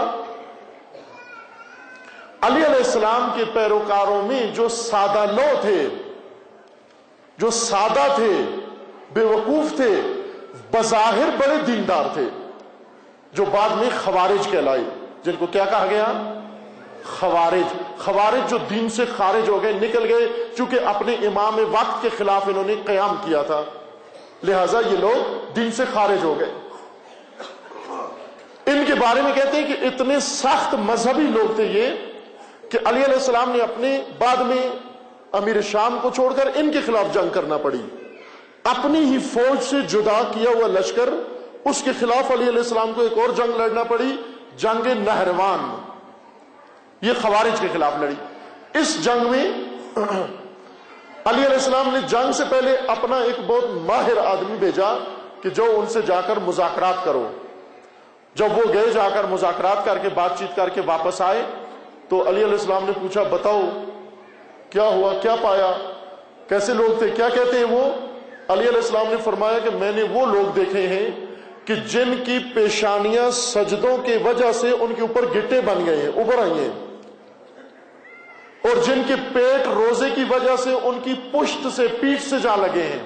علی علیہ السلام کے پیروکاروں میں جو سادہ لو تھے، جو سادہ تھے، بے وقوف تھے، بظاہر بڑے دیندار تھے، جو بعد میں خوارج کہلائے، جن کو کیا کہا گیا؟ خوارج۔ خوارج جو دین سے خارج ہو گئے، نکل گئے، چونکہ اپنے امام وقت کے خلاف انہوں نے قیام کیا تھا، لہذا یہ لوگ دین سے خارج ہو گئے۔ ان کے بارے میں کہتے ہیں کہ اتنے سخت مذہبی لوگ تھے یہ کہ علی علیہ السلام نے اپنے بعد میں امیر شام کو چھوڑ کر ان کے خلاف جنگ کرنا پڑی۔ اپنی ہی فوج سے جدا کیا ہوا لشکر، اس کے خلاف علی علیہ السلام کو ایک اور جنگ لڑنا پڑی، جنگ نہروان، یہ خوارج کے خلاف لڑی۔ اس جنگ میں علی علیہ السلام نے جنگ سے پہلے اپنا ایک بہت ماہر آدمی بھیجا کہ جو ان سے جا کر مذاکرات کرو۔ جب وہ گئے، جا کر مذاکرات کر کے بات چیت کر کے واپس آئے تو علی علیہ السلام نے پوچھا بتاؤ کیا ہوا، کیا پایا، کیسے لوگ تھے، کیا کہتے ہیں وہ؟ علی علیہ السلام نے فرمایا کہ میں نے وہ لوگ دیکھے ہیں کہ جن کی پیشانیاں سجدوں کی وجہ سے ان کے اوپر گٹے بن گئے ہیں، ابھر آئی ہیں، اور جن کے پیٹ روزے کی وجہ سے ان کی پشت سے پیٹھ سے جا لگے ہیں،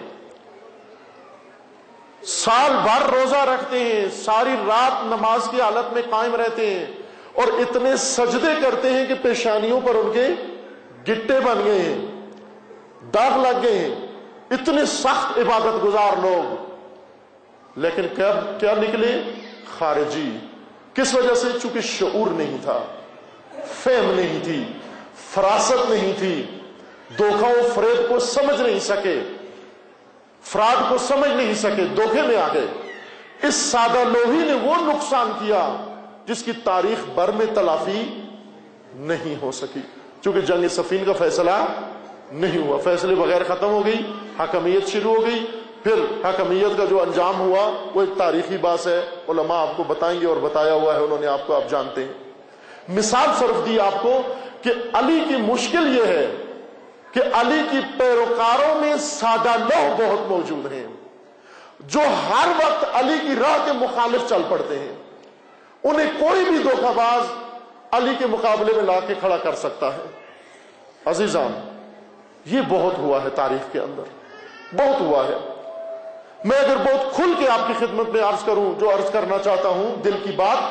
سال بھر روزہ رکھتے ہیں، ساری رات نماز کی حالت میں قائم رہتے ہیں، اور اتنے سجدے کرتے ہیں کہ پیشانیوں پر ان کے گٹے بن گئے ہیں، داغ لگ گئے ہیں، اتنے سخت عبادت گزار لوگ، لیکن کیا نکلے؟ خارجی۔ کس وجہ سے؟ چونکہ شعور نہیں تھا، فہم نہیں تھی، فراست نہیں تھی، دھوکہ و فریب کو سمجھ نہیں سکے، فراڈ کو سمجھ نہیں سکے، دھوکے میں آ گئے۔ اس سادہ لوہی نے وہ نقصان کیا جس کی تاریخ بھر میں تلافی نہیں ہو سکی، چونکہ جنگ صفین کا فیصلہ نہیں ہوا، فیصلے بغیر ختم ہو گئی، حکمیت شروع ہو گئی۔ پھر حکمیت کا جو انجام ہوا وہ ایک تاریخی بات ہے، علماء آپ کو بتائیں گے اور بتایا ہوا ہے انہوں نے آپ کو، آپ جانتے ہیں۔ مثال صرف دی آپ کو کہ علی کی مشکل یہ ہے کہ علی کی پیروکاروں میں سادہ لوہ بہت موجود ہیں جو ہر وقت علی کی راہ کے مخالف چل پڑتے ہیں، انہیں کوئی بھی دھوکہ باز علی کے مقابلے میں لا کے کھڑا کر سکتا ہے۔ عزیزان، یہ بہت ہوا ہے تاریخ کے اندر، بہت ہوا ہے. میں اگر بہت کھل کے آپ کی خدمت میں عرض کروں جو عرض کرنا چاہتا ہوں دل کی بات،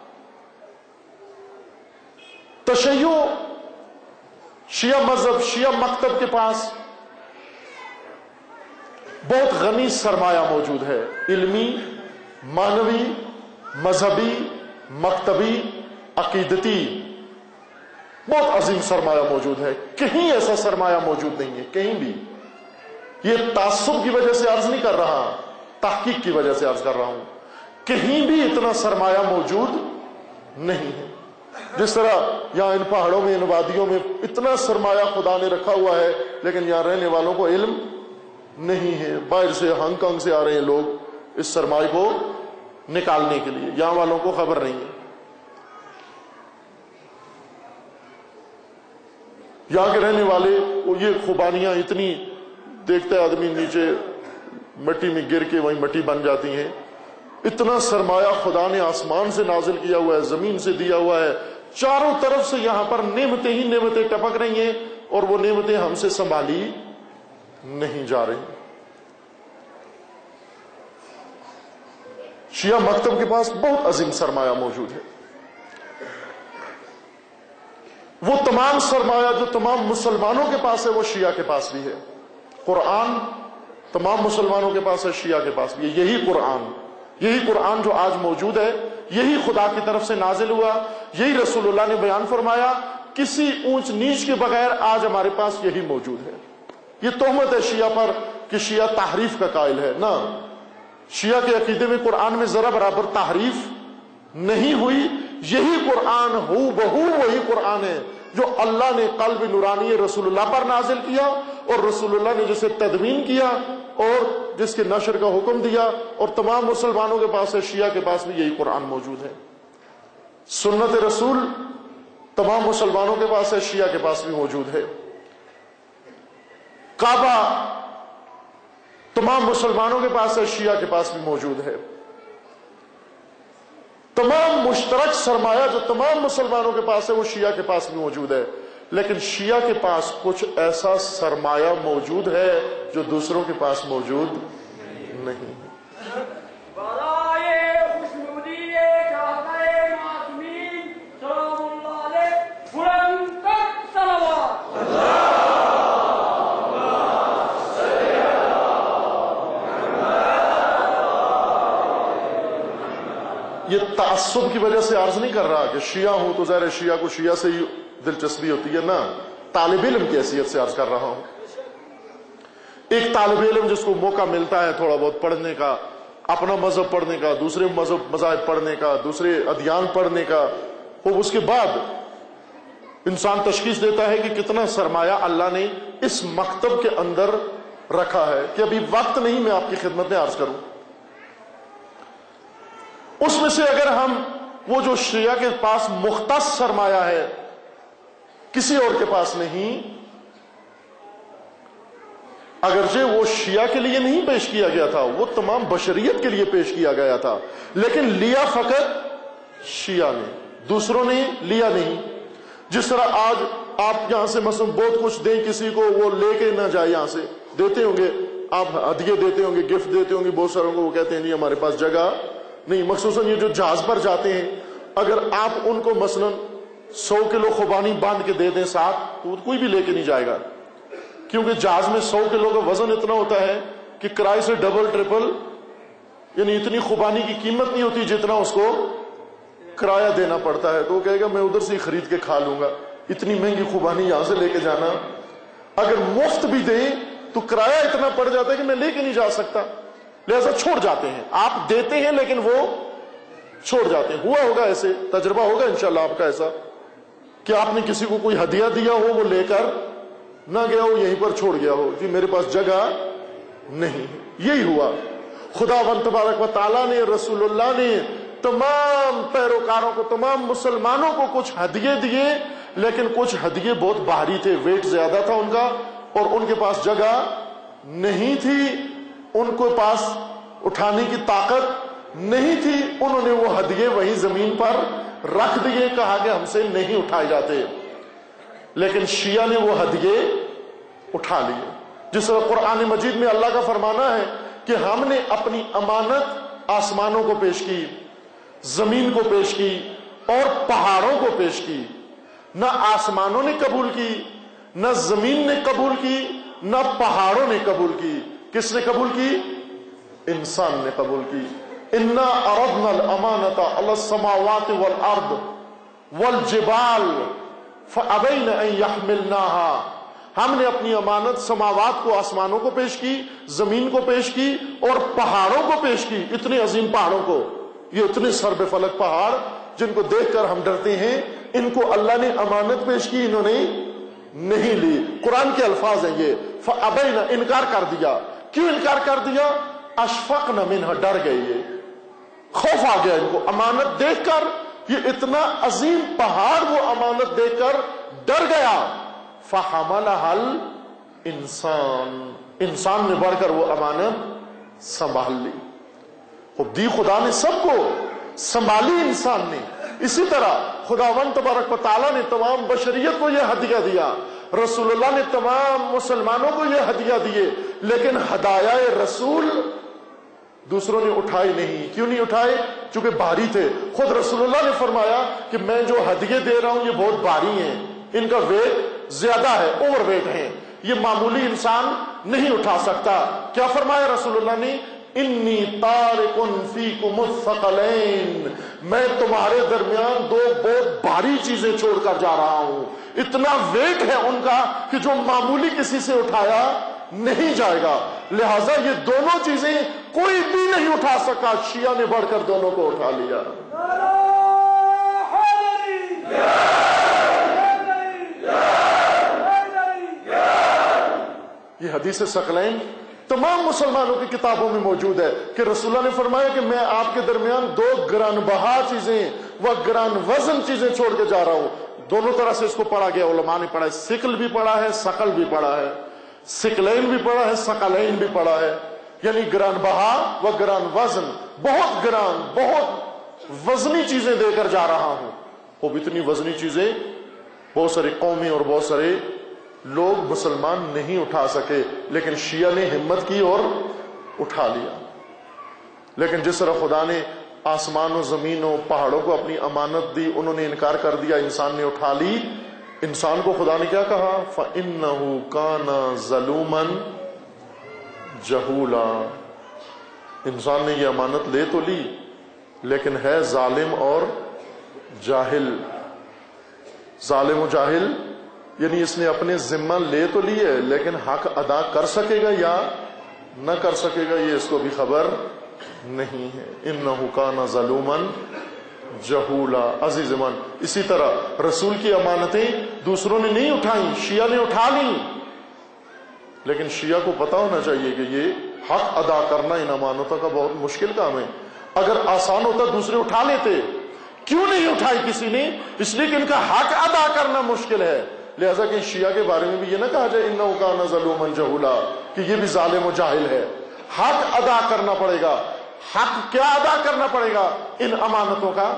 تشیع شیعہ مذہب شیعہ مکتب کے پاس بہت غنی سرمایہ موجود ہے، علمی، معنوی، مذہبی، مکتبی، عقیدتی، بہت عظیم سرمایہ موجود ہے. کہیں ایسا سرمایہ موجود نہیں ہے، کہیں بھی. یہ تعصب کی وجہ سے عرض نہیں کر رہا، تحقیق کی وجہ سے عرض کر رہا ہوں. کہیں بھی اتنا سرمایہ موجود نہیں ہے. جس طرح یہاں ان پہاڑوں میں، ان وادیوں میں اتنا سرمایہ خدا نے رکھا ہوا ہے، لیکن یہاں رہنے والوں کو علم نہیں ہے. باہر سے ہانگ کانگ سے آ رہے ہیں لوگ اس سرمایہ کو نکالنے کے لیے، یہاں والوں کو خبر نہیں ہے. یہاں کے رہنے والے یہ خوبانیاں اتنی دیکھتا ہے آدمی، نیچے مٹی میں گر کے وہیں مٹی بن جاتی ہیں. اتنا سرمایہ خدا نے آسمان سے نازل کیا ہوا ہے، زمین سے دیا ہوا ہے، چاروں طرف سے یہاں پر نعمتیں ہی نعمتیں ٹپک رہی ہیں، اور وہ نعمتیں ہم سے سنبھالی نہیں جا رہی. شیعہ مکتب کے پاس بہت عظیم سرمایہ موجود ہے. وہ تمام سرمایہ جو تمام مسلمانوں کے پاس ہے وہ شیعہ کے پاس بھی ہے. قرآن تمام مسلمانوں کے پاس ہے، شیعہ کے پاس بھی ہے. یہی قرآن یہی قرآن جو آج موجود ہے، یہی خدا کی طرف سے نازل ہوا، یہی رسول اللہ نے بیان فرمایا. کسی اونچ نیچ کے بغیر آج ہمارے پاس یہی موجود ہے. یہ تہمت ہے شیعہ پر کہ شیعہ تحریف کا قائل ہے. نہ، شیعہ کے عقیدے میں قرآن میں ذرا برابر تحریف نہیں ہوئی. یہی قرآن ہو بہو وہی قرآن ہے جو اللہ نے قلب نورانی رسول اللہ پر نازل کیا، اور رسول اللہ نے جسے تدوین کیا اور جس کے نشر کا حکم دیا، اور تمام مسلمانوں کے پاس ہے. شیعہ کے پاس بھی یہی قرآن موجود ہے. سنت رسول تمام مسلمانوں کے پاس ہے، شیعہ کے پاس بھی موجود ہے. کعبہ تمام مسلمانوں کے پاس ہے، شیعہ کے پاس بھی موجود ہے. تمام مشترک سرمایہ جو تمام مسلمانوں کے پاس ہے وہ شیعہ کے پاس بھی موجود ہے. لیکن شیعہ کے پاس کچھ ایسا سرمایہ موجود ہے جو دوسروں کے پاس موجود نہیں. یہ تعصب کی وجہ سے عرض نہیں کر رہا کہ شیعہ ہوں تو ظاہر شیعہ کو شیعہ سے ہی دلچسپی ہوتی ہے. نہ، طالب علم کی حیثیت سے عرض کر رہا ہوں. ایک طالب علم جس کو موقع ملتا ہے تھوڑا بہت پڑھنے کا، اپنا مذہب پڑھنے کا، دوسرے مذہب مذاہب پڑھنے کا، دوسرے ادیان پڑھنے کا، وہ اس کے بعد انسان تشخیص دیتا ہے کہ کتنا سرمایہ اللہ نے اس مکتب کے اندر رکھا ہے. کہ ابھی وقت نہیں میں آپ کی خدمت میں عرض کروں. اس میں سے اگر ہم وہ جو شیعہ کے پاس مختص سرمایہ ہے، کسی اور کے پاس نہیں، اگرچہ وہ شیعہ کے لیے نہیں پیش کیا گیا تھا، وہ تمام بشریت کے لیے پیش کیا گیا تھا، لیکن لیا فقط شیعہ نے، دوسروں نے لیا نہیں. جس طرح آج آپ یہاں سے مثلا بہت کچھ دیں کسی کو، وہ لے کے نہ جائے، یہاں سے دیتے ہوں گے، آپ ہدیے دیتے ہوں گے، گفٹ دیتے ہوں گے بہت ساروں کو، وہ کہتے ہیں نہیں ہمارے پاس جگہ نہیں. مخصوصاً یہ جو جہاز پر جاتے ہیں، اگر آپ ان کو مثلا سو کلو خوبانی باندھ کے دے دیں ساتھ، تو کوئی بھی لے کے نہیں جائے گا، کیونکہ جہاز میں سو کلو کا وزن اتنا ہوتا ہے کہ کرائے سے ڈبل ٹرپل، یعنی اتنی خوبانی کی قیمت نہیں ہوتی جتنا اس کو کرایہ دینا پڑتا ہے. تو وہ کہے گا میں ادھر سے ہی خرید کے کھا لوں گا، اتنی مہنگی خوبانی یہاں سے لے کے جانا. اگر مفت بھی دیں تو کرایہ اتنا پڑ جاتا ہے کہ میں لے کے نہیں جا سکتا، لہذا چھوڑ جاتے ہیں. آپ دیتے ہیں لیکن وہ چھوڑ جاتے ہیں. ہوا ہوگا ایسے، تجربہ ہوگا انشاءاللہ آپ کا ایسا کہ آپ نے کسی کو کوئی ہدیہ دیا ہو، وہ لے کر نہ گیا ہو، یہیں پر چھوڑ گیا ہو، جی میرے پاس جگہ نہیں. یہی ہوا. خداوند تبارک و تعالیٰ نے، رسول اللہ نے تمام پیروکاروں کو، تمام مسلمانوں کو کچھ ہدیے دیے، لیکن کچھ ہدیے بہت بھاری تھے، ویٹ زیادہ تھا ان کا، اور ان کے پاس جگہ نہیں تھی، ان کو پاس اٹھانے کی طاقت نہیں تھی. انہوں نے وہ ہدیے وہیں زمین پر رکھ دیے، کہا کہ ہم سے نہیں اٹھائے جاتے. لیکن شیعہ نے وہ ہدیے اٹھا لیے. جس طرح قرآن مجید میں اللہ کا فرمانا ہے کہ ہم نے اپنی امانت آسمانوں کو پیش کی، زمین کو پیش کی اور پہاڑوں کو پیش کی۔ نہ آسمانوں نے قبول کی، نہ زمین نے قبول کی، نہ پہاڑوں نے قبول کی۔ کس نے قبول کی؟ انسان نے قبول کی۔ انا عرضنا الامانۃ علی السماوات والارض والجبال فابین ان یحملناها، ہم نے اپنی امانت سماوات کو، آسمانوں کو پیش کی، زمین کو پیش کی اور پہاڑوں کو پیش کی۔ اتنے عظیم پہاڑوں کو، یہ اتنے سر بے فلک پہاڑ جن کو دیکھ کر ہم ڈرتے ہیں، ان کو اللہ نے امانت پیش کی، انہوں نے نہیں لی۔ قرآن کے الفاظ ہیں یہ، فابین، انکار کر دیا۔ کیوں انکار کر دیا؟ اشفقن منہ، ڈر گئے، یہ خوف آ گیا ان کو امانت دیکھ کر۔ یہ اتنا عظیم پہاڑ وہ امانت دیکھ کر ڈر گیا۔ فحملها الانسان، انسان نے بڑھ کر وہ امانت سنبھال لی۔ خود دی خدا نے سب کو سنبھالی، انسان نے۔ اسی طرح خداوند تبارک و تعالیٰ نے تمام بشریت کو یہ ہدیہ دیا، رسول اللہ نے تمام مسلمانوں کو یہ ہدیہ دیے، لیکن ہدایہ رسول دوسروں نے اٹھائے نہیں۔ کیوں نہیں اٹھائے؟ چونکہ بھاری تھے۔ خود رسول اللہ نے فرمایا کہ میں جو ہدیے دے رہا ہوں یہ بہت بھاری ہیں، ان کا ویٹ زیادہ ہے، اوور ویٹ ہیں، یہ معمولی انسان نہیں اٹھا سکتا۔ کیا فرمایا رسول اللہ نے؟ انی تارک فیکم الثقلین، میں تمہارے درمیان دو بہت بھاری چیزیں چھوڑ کر جا رہا ہوں۔ اتنا ویٹ ہے ان کا کہ جو معمولی کسی سے اٹھایا نہیں جائے گا، لہذا یہ دونوں چیزیں کوئی بھی نہیں اٹھا سکا، شیعہ نے بڑھ کر دونوں کو اٹھا لیا۔ یہ حدیث ثقلین تمام مسلمانوں کی کتابوں میں موجود ہے کہ رسول اللہ نے فرمایا کہ میں آپ کے درمیان دو گران بہا چیزیں و گران وزن چیزیں چھوڑ کے جا رہا ہوں۔ دونوں طرح سے اس کو پڑھا گیا، علماء نے پڑھا ہے، سکل بھی پڑھا ہے، ثقل بھی پڑھا ہے، سکلین بھی پڑھا ہے، ثقلین بھی پڑھا ہے، یعنی گران بہا و گران وزن، بہت گران، بہت وزنی چیزیں دے کر جا رہا ہوں۔ وہ اتنی وزنی چیزیں بہت ساری قومیں اور بہت سارے لوگ مسلمان نہیں اٹھا سکے، لیکن شیعہ نے ہمت کی اور اٹھا لیا۔ لیکن جس طرح خدا نے آسمان و زمین و پہاڑوں کو اپنی امانت دی، انہوں نے انکار کر دیا، انسان نے اٹھا لی۔ انسان کو خدا نے کیا کہا؟ فَإِنَّهُ كَانَ ظَلُومًا جَهُولًا، انسان نے یہ امانت لے تو لی لیکن ہے ظالم اور جاہل۔ ظالم و جاہل یعنی اس نے اپنے ذمہ لے تو لی ہے لیکن حق ادا کر سکے گا یا نہ کر سکے گا یہ اس کو بھی خبر نہیں ہے۔ انہ کان ظلوما جہولا۔ عزیز من، اسی طرح رسول کی امانتیں دوسروں نے نہیں اٹھائیں، شیعہ نے اٹھا لیں، لیکن شیعہ کو پتا ہونا چاہیے کہ یہ حق ادا کرنا ان امانتوں کا بہت مشکل کام ہے۔ اگر آسان ہوتا دوسرے اٹھا لیتے، کیوں نہیں اٹھائی کسی نے؟ اس لیے کہ ان کا حق ادا کرنا مشکل ہے۔ لہذا کہ شیعہ کے بارے میں بھی یہ نہ کہا جائے انہ کان ظلوما جہولا کہ یہ بھی ظالم و جاہل ہے۔ حق ادا کرنا پڑے گا۔ حق کیا ادا کرنا پڑے گا؟ ان امانتوں کا،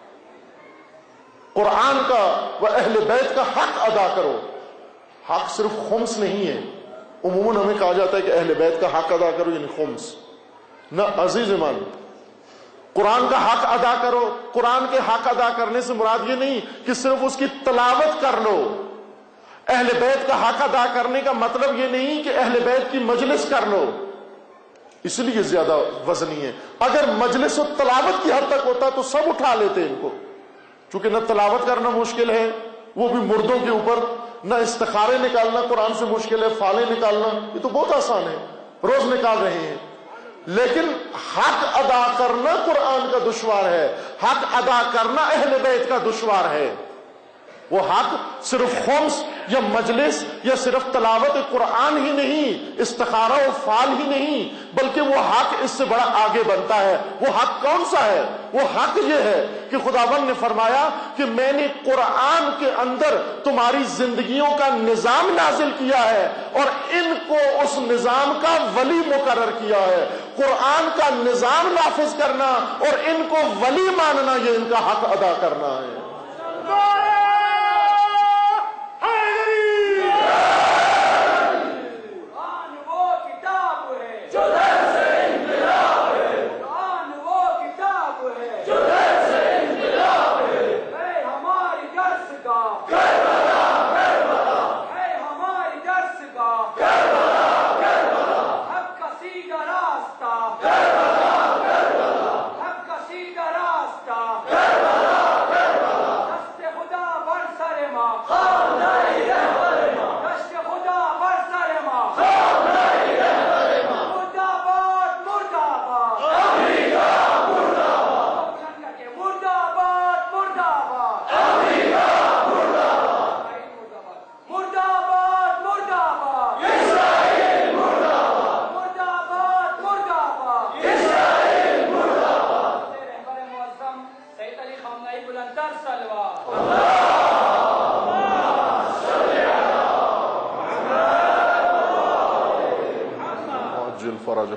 قرآن کا و اہل بیت کا حق ادا کرو۔ حق صرف خمس نہیں ہے، عموماً ہمیں کہا جاتا ہے کہ اہل بیت کا حق ادا کرو یعنی خمس، نہ عزیز من، قرآن کا حق ادا کرو۔ قرآن کے حق ادا کرنے سے مراد یہ نہیں کہ صرف اس کی تلاوت کر لو۔ اہل بیت کا حق ادا کرنے کا مطلب یہ نہیں کہ اہل بیت کی مجلس کر لو، اس لیے زیادہ وزنی ہے۔ اگر مجلس و تلاوت کی حد تک ہوتا تو سب اٹھا لیتے ان کو، چونکہ نہ تلاوت کرنا مشکل ہے، وہ بھی مردوں کے اوپر، نہ استخارے نکالنا قرآن سے مشکل ہے، فالے نکالنا یہ تو بہت آسان ہے، روز نکال رہے ہیں۔ لیکن حق ادا کرنا قرآن کا دشوار ہے، حق ادا کرنا اہل بیت کا دشوار ہے۔ وہ حق صرف خمس یا مجلس یا صرف تلاوت قرآن ہی نہیں، استخارہ و فال ہی نہیں، بلکہ وہ حق اس سے بڑا آگے بنتا ہے۔ وہ حق کون سا ہے؟ وہ حق یہ ہے کہ خداوند نے فرمایا کہ میں نے قرآن کے اندر تمہاری زندگیوں کا نظام نازل کیا ہے اور ان کو اس نظام کا ولی مقرر کیا ہے۔ قرآن کا نظام نافذ کرنا اور ان کو ولی ماننا یہ ان کا حق ادا کرنا ہے۔ عجل فرج.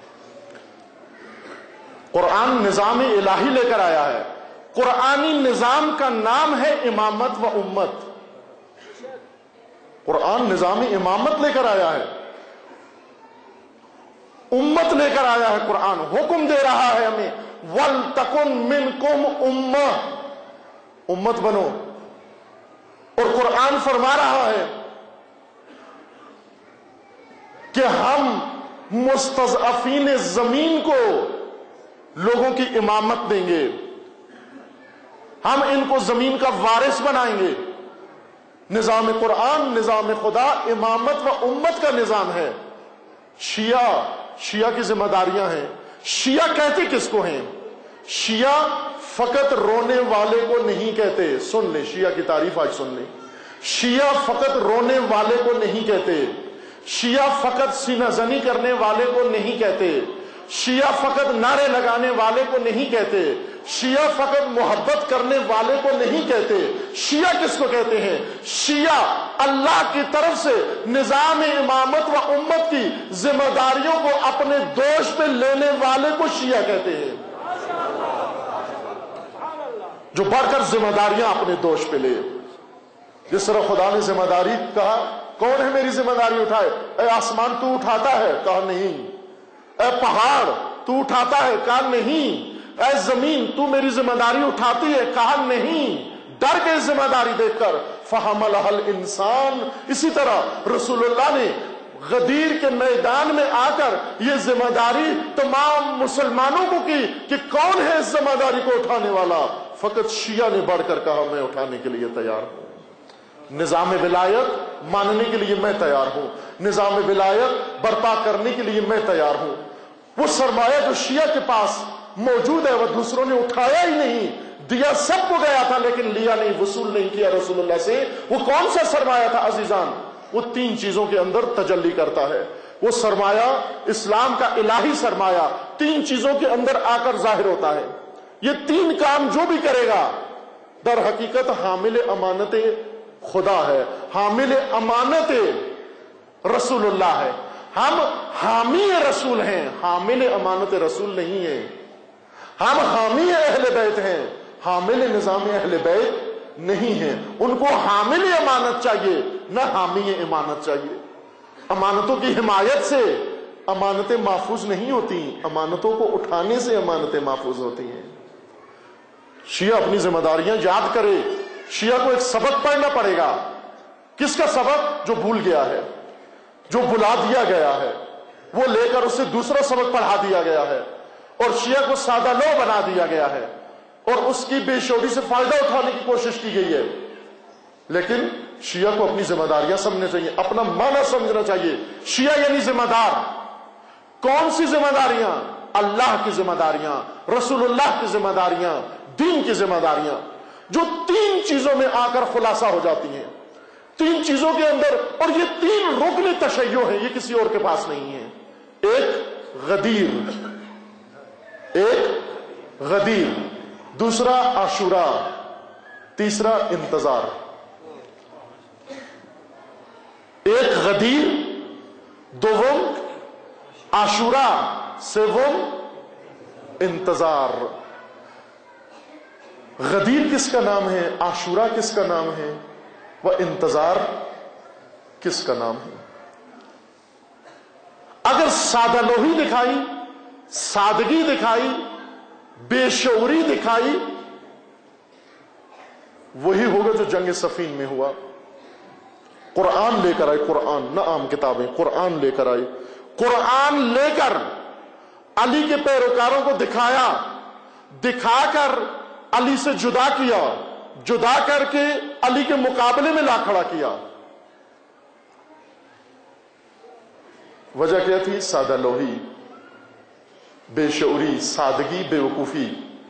قرآن نظام الہی لے کر آیا ہے. قرآنی نظام کا نام ہے امامت و امت. قرآن نظامی امامت لے کر آیا ہے, امت لے کر آیا ہے. قرآن حکم دے رہا ہے ہمیں وَلْتَكُنْ مِنْكُمْ أُمَّةٌ, امت بنو. اور قرآن فرما رہا ہے کہ ہم مستضعفین زمین کو لوگوں کی امامت دیں گے, ہم ان کو زمین کا وارث بنائیں گے. نظام قرآن, نظام خدا امامت و امت کا نظام ہے. شیعہ شیعہ کی ذمہ داریاں ہیں. شیعہ کہتے کس کو ہیں؟ شیعہ فقط رونے والے کو نہیں کہتے. سن لیں شیعہ کی تعریف آج سن لیں. شیعہ فقط رونے والے کو نہیں کہتے. شیعہ فقط سینہ زنی کرنے والے کو نہیں کہتے. شیعہ فقط نعرے لگانے والے کو نہیں کہتے. شیعہ فقط محبت کرنے والے کو نہیں کہتے. شیعہ کس کو کہتے ہیں؟ شیعہ اللہ کی طرف سے نظام امامت و امت کی ذمہ داریوں کو اپنے دوش پہ لینے والے کو شیعہ کہتے ہیں, جو بڑھ کر ذمہ داریاں اپنے دوش پہ لے. جس طرح خدا نے ذمہ داری کہا, کون ہے میری ذمہ داری اٹھائے؟ اے آسمان تو اٹھاتا ہے؟ کہا نہیں. اے پہاڑ تو اٹھاتا ہے؟ کہا نہیں. اے زمین تو میری ذمہ داری اٹھاتی ہے؟ کہا نہیں. ڈر کے ذمہ داری دیکھ کر فحملہ الانسان. اسی طرح رسول اللہ نے غدیر کے میدان میں آ کر یہ ذمہ داری تمام مسلمانوں کو کی کہ کون ہے اس ذمہ داری کو اٹھانے والا. فقط شیعہ نے بڑھ کر کہا میں اٹھانے کے لیے تیار ہوں. نظام ولایت ماننے کے لیے میں تیار ہوں. نظام ولایت برپا کرنے کے لیے میں تیار ہوں. وہ سرمایہ جو شیعہ کے پاس موجود ہے وہ دوسروں نے اٹھایا ہی نہیں. دیا سب کو گیا تھا لیکن لیا نہیں, وصول نہیں کیا رسول اللہ سے. وہ کون سا سرمایہ تھا عزیزان؟ وہ تین چیزوں کے اندر تجلی کرتا ہے. وہ سرمایہ اسلام کا الہی سرمایہ تین چیزوں کے اندر آ کر ظاہر ہوتا ہے. یہ تین کام جو بھی کرے گا در حقیقت حامل امانت خدا ہے, حامل امانت رسول اللہ ہے. ہم حامی رسول ہیں, حامل امانت رسول نہیں ہیں. ہم حامی اہل بیت ہیں, حامل نظام اہل بیت نہیں ہیں. ان کو حامل امانت چاہیے نہ حامی امانت چاہیے. امانتوں کی حمایت سے امانتیں محفوظ نہیں ہوتی, امانتوں کو اٹھانے سے امانتیں محفوظ ہوتی ہیں. شیعہ اپنی ذمہ داریاں یاد کرے. شیعہ کو ایک سبق پڑھنا پڑے گا. کس کا سبق؟ جو بھول گیا ہے, جو بلا دیا گیا ہے, وہ لے کر اسے دوسرا سبق پڑھا دیا گیا ہے, اور شیعہ کو سادہ لو بنا دیا گیا ہے, اور اس کی بے شعوری سے فائدہ اٹھانے کی کوشش کی گئی ہے. لیکن شیعہ کو اپنی ذمہ داریاں سمجھنا چاہیے, اپنا معنی سمجھنا چاہیے. شیعہ یعنی ذمہ دار. کون سی ذمہ داریاں؟ اللہ کی ذمہ داریاں, رسول اللہ کی ذمہ داریاں, دین کی ذمہ داریاں, جو تین چیزوں میں آ کر خلاصہ ہو جاتی ہیں. تین چیزوں کے اندر, اور یہ تین رکن تشیع ہیں, یہ کسی اور کے پاس نہیں ہے. ایک غدیر, ایک غدیر, دوسرا عاشورا, تیسرا انتظار. ایک غدیر, دوم عاشورا, سوم انتظار. غدیر کس کا نام ہے؟ عاشورا کس کا نام ہے؟ وہ انتظار کس کا نام ہے؟ اگر سادہ لوہی دکھائی, سادگی دکھائی, بے شعوری دکھائی, وہی ہوگا جو جنگ صفین میں ہوا. قرآن لے کر آئے, قرآن نہ عام کتابیں, قرآن لے کر آئے. قرآن لے کر علی کے پیروکاروں کو دکھایا, دکھا کر علی سے جدا کیا, جدا کر کے علی کے مقابلے میں لا کھڑا کیا. وجہ کیا تھی؟ سادہ لوہی, بے شعوری, سادگی, بے وقوفی.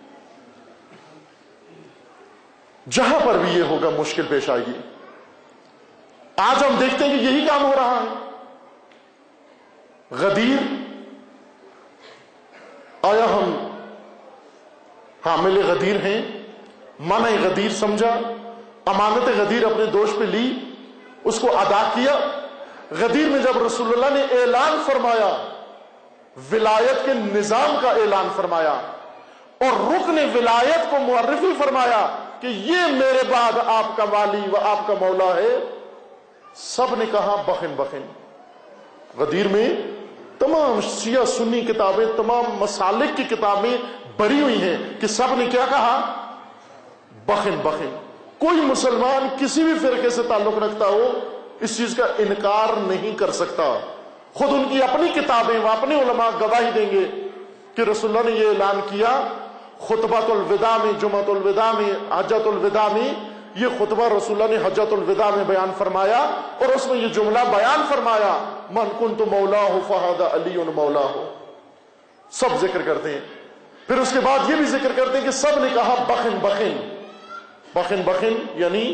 جہاں پر بھی یہ ہوگا مشکل پیش آئے گی. آج ہم دیکھتے ہیں کہ یہی کام ہو رہا ہے. غدیر, آیا ہم حامل غدیر ہیں معنی غدیر سمجھا، امانت غدیر اپنے دوست پہ لی، اس کو ادا کیا۔ غدیر میں جب رسول اللہ نے اعلان فرمایا، ولایت کے نظام کا اعلان فرمایا اور رکن ولایت کو معرفی فرمایا کہ یہ میرے بعد آپ کا والی و آپ کا مولا ہے، سب نے کہا بخن بخن۔ غدیر میں تمام شیعہ سنی کتابیں، تمام مسالک کی کتابیں بری ہوئی ہیں کہ سب نے کیا کہا؟ بخن بخن۔ کوئی مسلمان کسی بھی فرقے سے تعلق رکھتا ہو اس چیز کا انکار نہیں کر سکتا۔ خود ان کی اپنی کتابیں و اپنے علماء گواہی دیں گے کہ رسول اللہ نے یہ اعلان کیا خطبۃ الوداع میں، جمعۃ الوداع میں، حجۃ الوداع میں۔ یہ خطبہ رسول اللہ نے حجۃ الوداع میں بیان فرمایا اور اس میں یہ جملہ بیان فرمایا، من کنت مولاہ فہذا علی مولاہ۔ سب ذکر کرتے ہیں، پھر اس کے بعد یہ بھی ذکر کرتے ہیں کہ سب نے کہا بخن بخن۔ بخن بخن یعنی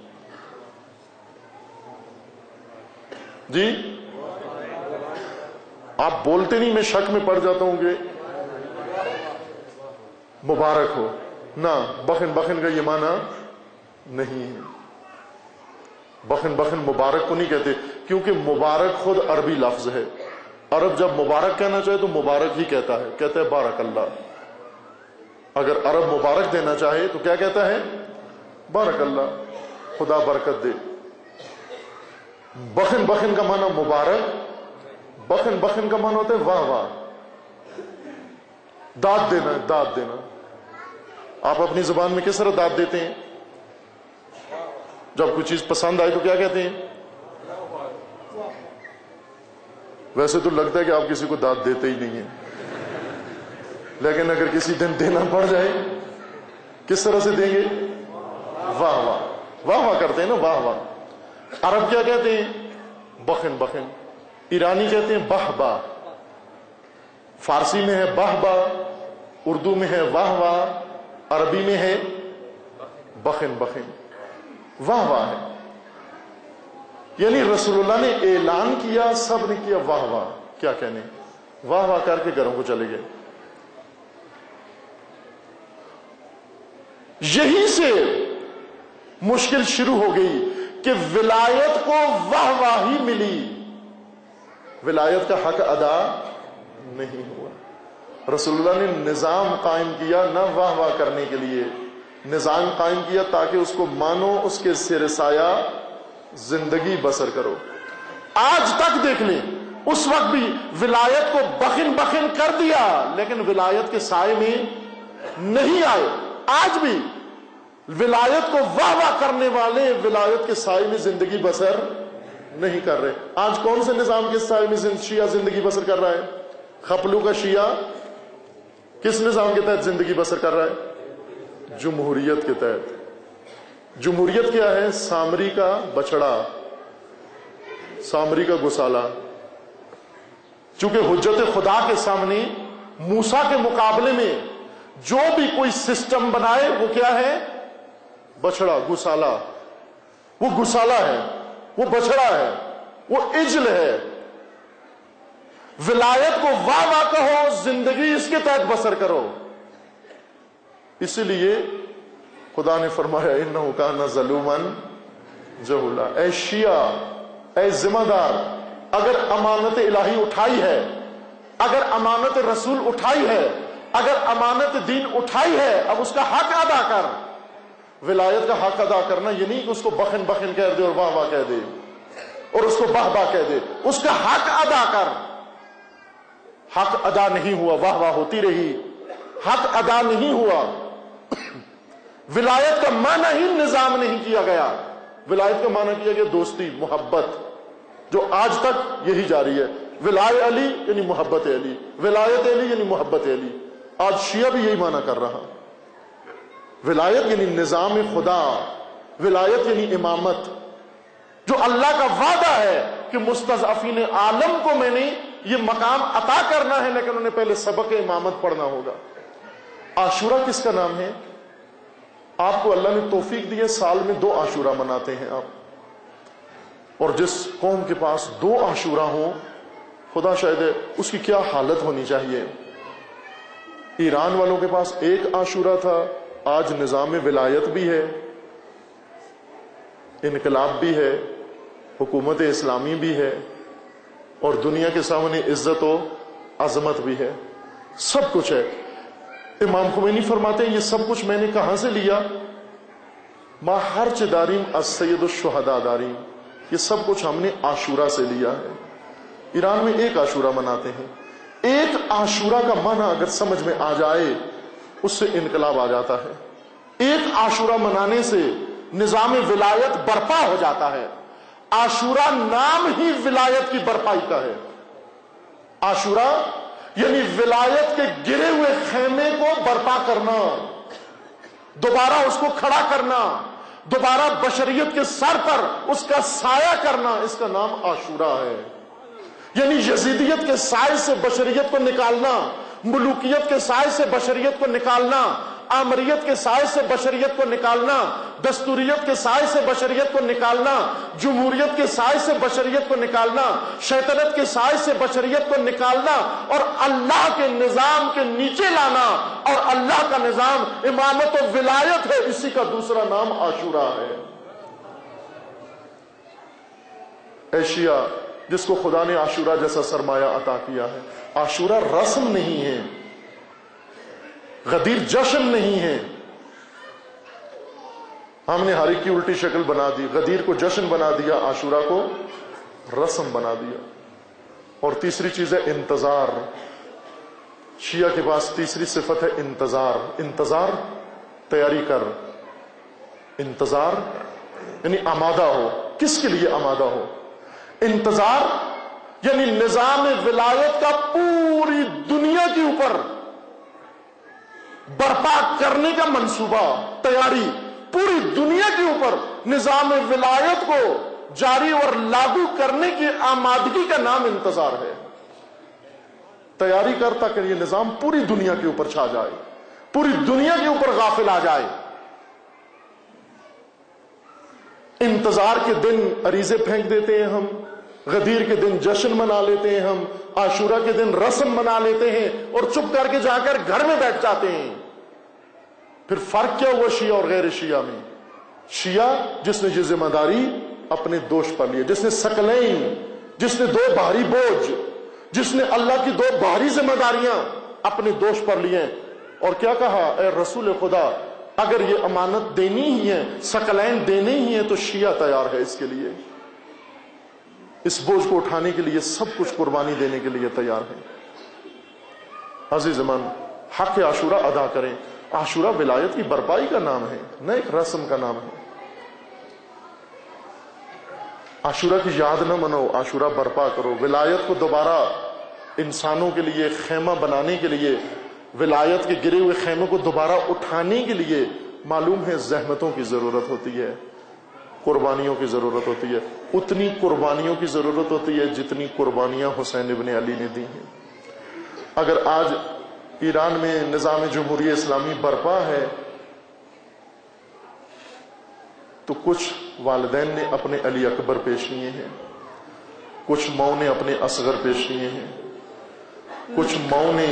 جی آپ بولتے نہیں، میں شک میں پڑ جاتا ہوں کہ مبارک ہو نہ، بخن بخن کا یہ معنی نہیں ہے۔ بخن بخن مبارک کو نہیں کہتے، کیونکہ مبارک خود عربی لفظ ہے۔ عرب جب مبارک کہنا چاہے تو مبارک ہی کہتا ہے، کہتا ہے بارک اللہ۔ اگر عرب مبارک دینا چاہے تو کیا کہتا ہے؟ بارک اللہ، خدا برکت دے۔ بخن بخن کا معنی مبارک، بخن بخن کا معنی ہوتا ہے واہ واہ، داد دینا، داد دینا۔ آپ اپنی زبان میں کس طرح داد دیتے ہیں؟ جب کوئی چیز پسند آئے تو کیا کہتے ہیں؟ ویسے تو لگتا ہے کہ آپ کسی کو داد دیتے ہی نہیں ہیں، لیکن اگر کسی دن دینا پڑ جائے کس طرح سے دیں گے؟ واہ واہ، واہ واہ کرتے ہیں نا، واہ واہ۔ عرب کیا کہتے ہیں؟ بخن بخن۔ ایرانی کہتے ہیں بہ با، فارسی میں ہے بہ با، اردو میں ہے واہ واہ، عربی میں ہے بخن بخن، واہ واہ ہے۔ یعنی رسول اللہ نے اعلان کیا، سب نے کیا واہ واہ، کیا کہنے، واہ واہ کر کے گھروں کو چلے گئے۔ یہی سے مشکل شروع ہو گئی کہ ولایت کو واہ واہ ہی ملی، ولایت کا حق ادا نہیں ہوا۔ رسول اللہ نے نظام قائم کیا نہ واہ واہ کرنے کے لیے، نظام قائم کیا تاکہ اس کو مانو، اس کے سر سایہ زندگی بسر کرو۔ آج تک دیکھ لیں، اس وقت بھی ولایت کو بخن بخن کر دیا لیکن ولایت کے سائے میں نہیں آئے۔ آج بھی ولایت کو واہ واہ کرنے والے ولایت کے سائے میں زندگی بسر نہیں کر رہے۔ آج کون سے نظام کے سائے میں شیعہ زندگی بسر کر رہا ہے؟ خپلو کا شیعہ کس نظام کے تحت زندگی بسر کر رہا ہے؟ جمہوریت کے تحت۔ جمہوریت کیا ہے؟ سامری کا بچڑا، سامری کا گسالہ۔ چونکہ حجت خدا کے سامنے موسیٰ کے مقابلے میں جو بھی کوئی سسٹم بنائے وہ کیا ہے؟ بچڑا، گسالہ۔ وہ گسالہ ہے، وہ بچڑا ہے، وہ عجل ہے۔ ولایت کو واہ واہ کہو، زندگی اس کے تحت بسر کرو۔ اسی لیے خدا نے فرمایا انہ کان ظلوما جہولا۔ اے شیعہ، اے ذمہ دار، اگر امانت الہی اٹھائی ہے، اگر امانت رسول اٹھائی ہے، اگر امانت دین اٹھائی ہے، اب اس کا حق ادا کر۔ ولایت کا حق ادا کرنا یہ نہیں کہ اس کو بخن بخن کہہ دے اور واہ واہ کہہ دے اور اس کو باہ باہ کہہ دے، اس کا حق ادا کر۔ حق ادا نہیں ہوا، واہ واہ ہوتی رہی، حق ادا نہیں ہوا۔ ولایت کا معنی ہی نظام نہیں کیا گیا، ولایت کا معنی کیا گیا دوستی، محبت، جو آج تک یہی جاری ہے۔ ولایت علی یعنی محبت علی، ولایت علی یعنی محبت علی۔ آج شیعہ بھی یہی معنی کر رہا۔ ولایت یعنی نظام خدا، ولایت یعنی امامت، جو اللہ کا وعدہ ہے کہ مستضعفین عالم کو میں نے یہ مقام عطا کرنا ہے، لیکن انہیں پہلے سبق امامت پڑھنا ہوگا۔ عاشورہ کس کا نام ہے؟ آپ کو اللہ نے توفیق دی ہے، سال میں دو عاشورہ مناتے ہیں آپ، اور جس قوم کے پاس دو عاشورہ ہوں، خدا شاہد ہے اس کی کیا حالت ہونی چاہیے۔ ایران والوں کے پاس ایک عاشورہ تھا، آج نظام ولایت بھی ہے، انقلاب بھی ہے، حکومت اسلامی بھی ہے، اور دنیا کے سامنے عزت و عظمت بھی ہے، سب کچھ ہے۔ امام خمینی فرماتے ہیں یہ سب کچھ میں نے کہاں سے لیا؟ ما حرچ داریم از سید الشہداء داریم، یہ سب کچھ ہم نے عاشورہ سے لیا ہے۔ ایران میں ایک عاشورہ مناتے ہیں، ایک عاشورہ کا معنی اگر سمجھ میں آ جائے اس سے انقلاب آ جاتا ہے۔ ایک عاشورہ منانے سے نظام ولایت برپا ہو جاتا ہے۔ عاشورہ نام ہی ولایت کی برپائی کا ہے۔ عاشورہ یعنی ولایت کے گرے ہوئے خیمے کو برپا کرنا، دوبارہ اس کو کھڑا کرنا، دوبارہ بشریت کے سر پر اس کا سایہ کرنا، اس کا نام عاشورہ ہے۔ یعنی یزیدیت کے سائے سے بشریت کو نکالنا، ملوکیت کے سائے سے بشریت کو نکالنا، آمریت کے سائے سے بشریت کو نکالنا، دستوریت کے سائے سے بشریت کو نکالنا، جمہوریت کے سائے سے بشریت کو نکالنا، شیطنت کے سائے سے بشریت کو نکالنا اور اللہ کے نظام کے نیچے لانا، اور اللہ کا نظام امامت و ولایت ہے، اسی کا دوسرا نام عاشورہ ہے۔ ایشیا جس کو خدا نے عاشورہ جیسا سرمایہ عطا کیا ہے، عاشورہ رسم نہیں ہے، غدیر جشن نہیں ہے۔ ہم نے ہر ایک کی الٹی شکل بنا دی، غدیر کو جشن بنا دیا، عاشورہ کو رسم بنا دیا۔ اور تیسری چیز ہے انتظار۔ شیعہ کے پاس تیسری صفت ہے انتظار۔ انتظار تیاری کر، انتظار یعنی آمادہ ہو۔ کس کے لیے آمادہ ہو؟ انتظار یعنی نظام ولایت کا پوری دنیا کے اوپر برپا کرنے کا منصوبہ، تیاری، پوری دنیا کے اوپر نظام ولایت کو جاری اور لاگو کرنے کی آمادگی کا نام انتظار ہے۔ تیاری کرتا کہ یہ نظام پوری دنیا کے اوپر چھا جائے، پوری دنیا کے اوپر غافل آ جائے۔ انتظار کے دن عریضے پھینک دیتے ہیں ہم، غدیر کے دن جشن منا لیتے ہیں ہم، عاشورہ کے دن رسم منا لیتے ہیں اور چپ کر کے جا کر گھر میں بیٹھ جاتے ہیں۔ پھر فرق کیا ہوا شیعہ اور غیر شیعہ میں؟ شیعہ جس نے یہ ذمہ داری اپنے دوش پر لی، جس نے ثقلین، جس نے دو بھاری بوجھ، جس نے اللہ کی دو بھاری ذمہ داریاں اپنے دوش پر لی ہیں، اور کیا کہا؟ اے رسول خدا، اگر یہ امانت دینی ہی ہے، ثقلین دینے ہی ہیں، تو شیعہ تیار ہے اس کے لیے، اس بوجھ کو اٹھانے کے لیے، سب کچھ قربانی دینے کے لیے تیار ہے۔ عزیزمان، حق عاشورہ ادا کریں۔ عاشورہ ولایت کی برپائی کا نام ہے، نہ ایک رسم کا نام ہے۔ عاشورہ کی یاد نہ منو، عاشورہ برپا کرو۔ ولایت کو دوبارہ انسانوں کے لیے خیمہ بنانے کے لیے، ولایت کے گرے ہوئے خیمے کو دوبارہ اٹھانے کے لیے معلوم ہے زحمتوں کی ضرورت ہوتی ہے، قربانیوں کی ضرورت ہوتی ہے۔ اتنی قربانیوں کی ضرورت ہوتی ہے جتنی قربانیاں حسین ابن علی نے دی ہیں۔ اگر آج ایران میں نظام جمہوریہ اسلامی برپا ہے تو کچھ والدین نے اپنے علی اکبر پیش کیے ہیں، کچھ ماؤں نے اپنے اصغر پیش کیے ہیں، کچھ ماؤں نے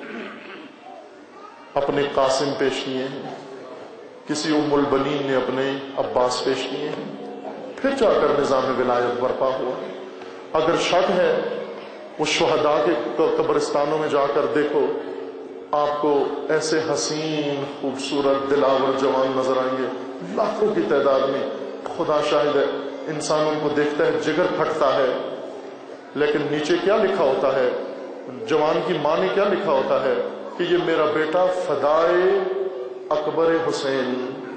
اپنے قاسم پیش کیے ہیں، کسی ام البنین نے اپنے عباس پیش کیے ہیں، پھر جا کر نظام ولایت برپا ہوا۔ اگر شک ہے، وہ شہداء کے قبرستانوں میں جا کر دیکھو، آپ کو ایسے حسین، خوبصورت، دلاور جوان نظر آئیں گے، لاکھوں کی تعداد میں۔ خدا شاہد ہے، انسان ان کو دیکھتا ہے، جگر پھٹتا ہے، لیکن نیچے کیا لکھا ہوتا ہے؟ جوان کی ماں نے کیا لکھا ہوتا ہے کہ یہ میرا بیٹا فدائے اکبر حسین،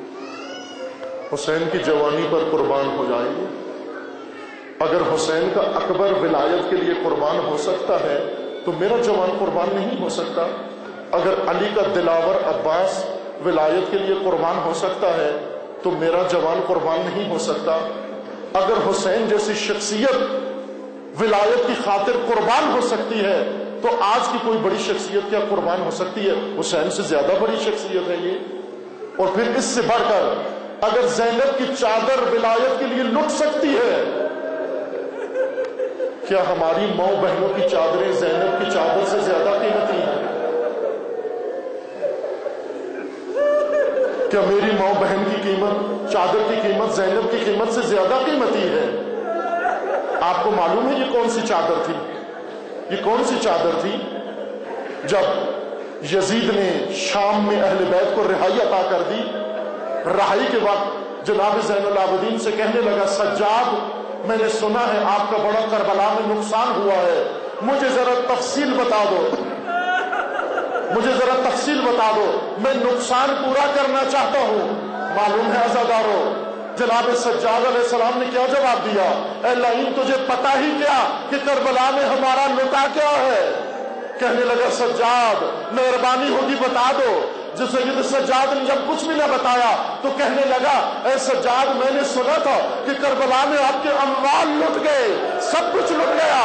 حسین کی جوانی پر قربان ہو جائے گی۔ اگر حسین کا اکبر ولایت کے لیے قربان ہو سکتا ہے تو میرا جوان قربان نہیں ہو سکتا۔ اگر علی کا دلاور عباس ولایت کے لیے قربان ہو سکتا ہے تو میرا جوان قربان نہیں ہو سکتا۔ اگر حسین جیسی شخصیت ولایت کی خاطر قربان ہو سکتی ہے تو آج کی کوئی بڑی شخصیت کیا قربان ہو سکتی ہے؟ حسین سے زیادہ بڑی شخصیت ہے یہ۔ اور پھر اس سے بڑھ کر اگر زینب کی چادر ولایت کے لیے لٹ سکتی ہے، کیا ہماری ماؤں بہنوں کی چادریں زینب کی چادر سے زیادہ قیمتی ہیں؟ کیا میری ماں بہن کی قیمت، چادر کی قیمت زینب کی قیمت سے زیادہ قیمتی ہے؟ آپ کو معلوم ہے یہ کون سی چادر تھی؟ یہ کون سی چادر تھی؟ جب یزید نے شام میں اہل بیت کو رہائی عطا کر دی، رہائی کے وقت جناب زین العابدین سے کہنے لگا سجاد، میں نے سنا ہے آپ کا بڑا کربلا میں نقصان ہوا ہے، مجھے ذرا تفصیل بتا دو، مجھے ذرا تفصیل بتا دو، میں نقصان پورا کرنا چاہتا ہوں۔ معلوم ہے عزادارو جناب سجاد علیہ السلام نے کیا جواب دیا؟ اے لعین تجھے پتا ہی کیا کہ کربلا میں ہمارا لٹا کیا ہے؟ کہنے لگا سجاد مہربانی ہوگی بتا دو۔ جو سید سجاد نے جب کچھ بھی نہ بتایا تو کہنے لگا اے سجاد میں نے سنا تھا کہ کربلا میں آپ کے اموال لٹ گئے، سب کچھ لٹ گیا۔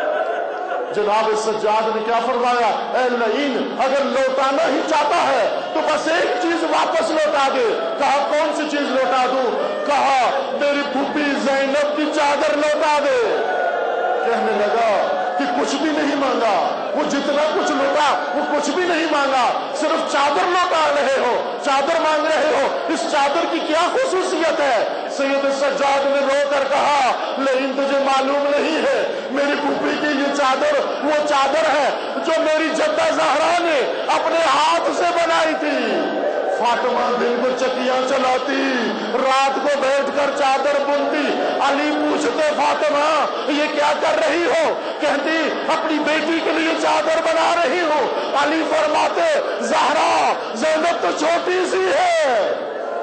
جناب سجاد نے کیا فرمایا؟ اے لعین اگر لوٹانا ہی چاہتا ہے تو بس ایک چیز واپس لوٹا دے۔ کہا کون سی چیز لوٹا دوں؟ کہا میری پھوپھی زینب کی چادر لوٹا دے۔ کہنے لگا کہ کچھ بھی نہیں مانگا، وہ جتنا کچھ لوٹا وہ کچھ بھی نہیں مانگا، صرف چادر لوٹا رہے ہو، چادر مانگ رہے ہو، اس چادر کی کیا خصوصیت ہے؟ سید سجاد نے رو کر کہا لیکن تجھے معلوم نہیں ہے میری پھوپھی کی یہ چادر وہ چادر ہے جو میری جدہ زہرا نے اپنے ہاتھ سے بنائی تھی۔ فاطمہ دن کو چکیاں چلاتی، رات کو بیٹھ کر چادر بنتی۔ علی پوچھتے فاطمہ یہ کیا کر رہی ہو؟ کہتی اپنی بیٹی کے لیے چادر بنا رہی ہوں۔ علی فرماتے زہرا زینب تو چھوٹی سی ہے۔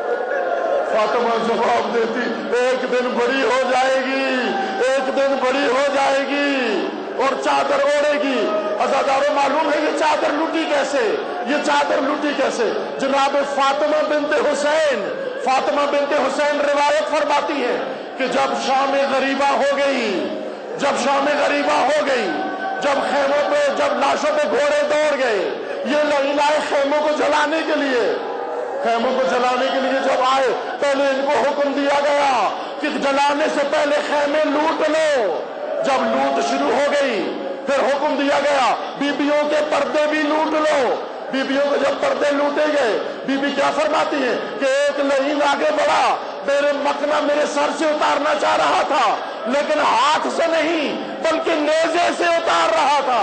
فاطمہ جواب دیتی ایک دن بڑی ہو جائے گی، ایک دن بڑی ہو جائے گی اور چادر اوڑھے گی۔ عزادارو معلوم ہے یہ چادر لوٹی کیسے؟ یہ چادر لوٹی کیسے؟ جناب فاطمہ بنت حسین فاطمہ بنت حسین روایت فرماتی ہے کہ جب شام غریبہ ہو گئی جب شام غریبہ ہو گئی جب خیموں پہ جب لاشوں پہ گھوڑے دوڑ گئے، یہ لعین آئے خیموں کو جلانے کے لیے خیموں کو جلانے کے لیے جب آئے پہلے ان کو حکم دیا گیا کہ جلانے سے پہلے خیمے لوٹ لو۔ جب لوٹ شروع ہو گئی پھر حکم دیا گیا بیبیوں کے پردے بھی لوٹ لو۔ بیبیوں کے جب پردے لوٹے گئے، بی بی کیا فرماتی ہے کہ ایک لعین آگے بڑھا، میرے مکنا میرے سر سے اتارنا چاہ رہا تھا لیکن ہاتھ سے نہیں بلکہ نیزے سے اتار رہا تھا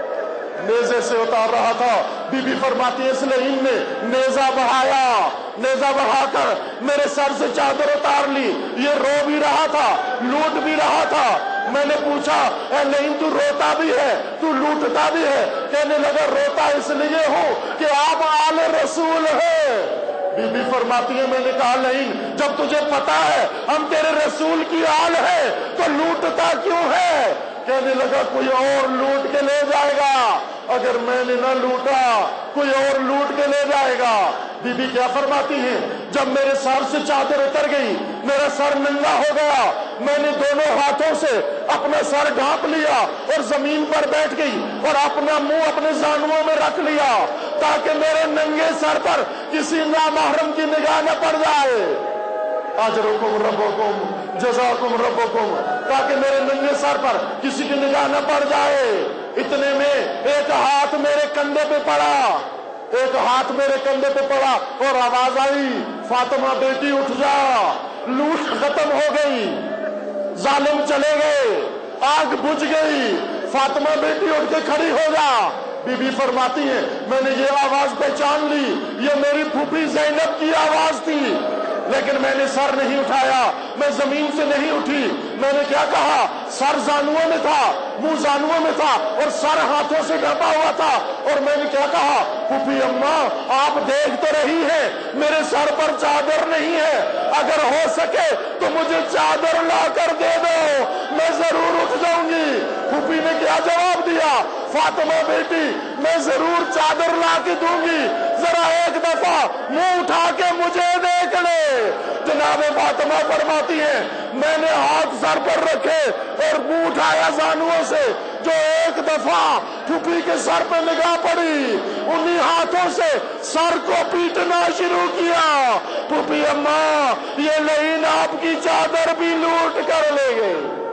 نیزے سے اتار رہا تھا۔ بی بی فرماتی ہے اس لعین نے نیزہ بڑھایا، نیزہ بڑھا کر میرے سر سے چادر اتار لی۔ یہ رو بھی رہا تھا، لوٹ بھی رہا تھا۔ میں نے پوچھا اے لعین تو روتا بھی ہے تو لوٹتا بھی ہے؟ کہنے لگا روتا اس لیے ہوں کہ آپ آل رسول ہیں۔ بی بی فرماتی ہے میں نے کہا لعین جب تجھے پتا ہے ہم تیرے رسول کی آل ہے تو لوٹتا کیوں ہے؟ کہنے لگا کوئی اور لوٹ کے لے جائے گا، اگر میں نے نہ لوٹا کوئی اور لوٹ کے لے جائے گا۔ بی بی کیا فرماتی ہے جب میرے سر سے چادر اتر گئی میرا سر ننگا ہو گیا، میں نے دونوں ہاتھوں سے اپنا سر ڈھانپ لیا اور زمین پر بیٹھ گئی اور اپنا منہ اپنے زانوؤں میں رکھ لیا تاکہ میرے ننگے سر پر کسی نامحرم کی نگاہ نہ پڑ جائے۔ اجرکم ربکم جزاکم ربکم، تاکہ میرے ننگے سر پر کسی کی نگاہ نہ پڑ جائے۔ اتنے میں ایک ہاتھ میرے کندھے پہ پڑا ایک ہاتھ میرے کندھے پہ پڑا اور آواز آئی فاطمہ بیٹی اٹھ جا، لوٹ ختم ہو گئی، ظالم چلے گئے، آگ بجھ گئی، فاطمہ بیٹی اٹھ کے کھڑی ہو جا۔ بی بی فرماتی ہے میں نے یہ آواز پہچان لی، یہ میری پھوپھی زینب کی آواز تھی، لیکن میں نے سر نہیں اٹھایا، میں زمین سے نہیں اٹھی۔ میں نے کیا کہا؟ سر زانوؤں میں تھا، منہ زانوؤں میں تھا اور سر ہاتھوں سے ڈھپا ہوا تھا، اور میں نے کیا کہا؟ پھوپھی اماں آپ دیکھ تو رہی ہیں میرے سر پر چادر نہیں ہے، اگر ہو سکے تو مجھے چادر لا کر دے دو، میں ضرور اٹھ جاؤں گی۔ پھوپھی نے کیا جواب دیا؟ فاطمہ بیٹی میں ضرور چادر لا کے دوں گی، ذرا ایک دفعہ منہ اٹھا کے مجھے دیکھ لے۔ جناب فاطمہ فرماتی ہے میں نے ہاتھ سر پر رکھے اور منہ اٹھایا زانوؤں سے، جو ایک دفعہ پھوپھی کے سر پہ نگاہ پڑی انہی ہاتھوں سے سر کو پیٹنا شروع کیا۔ پھوپھی اماں یہ لعین آپ کی چادر بھی لوٹ کر لے گئے۔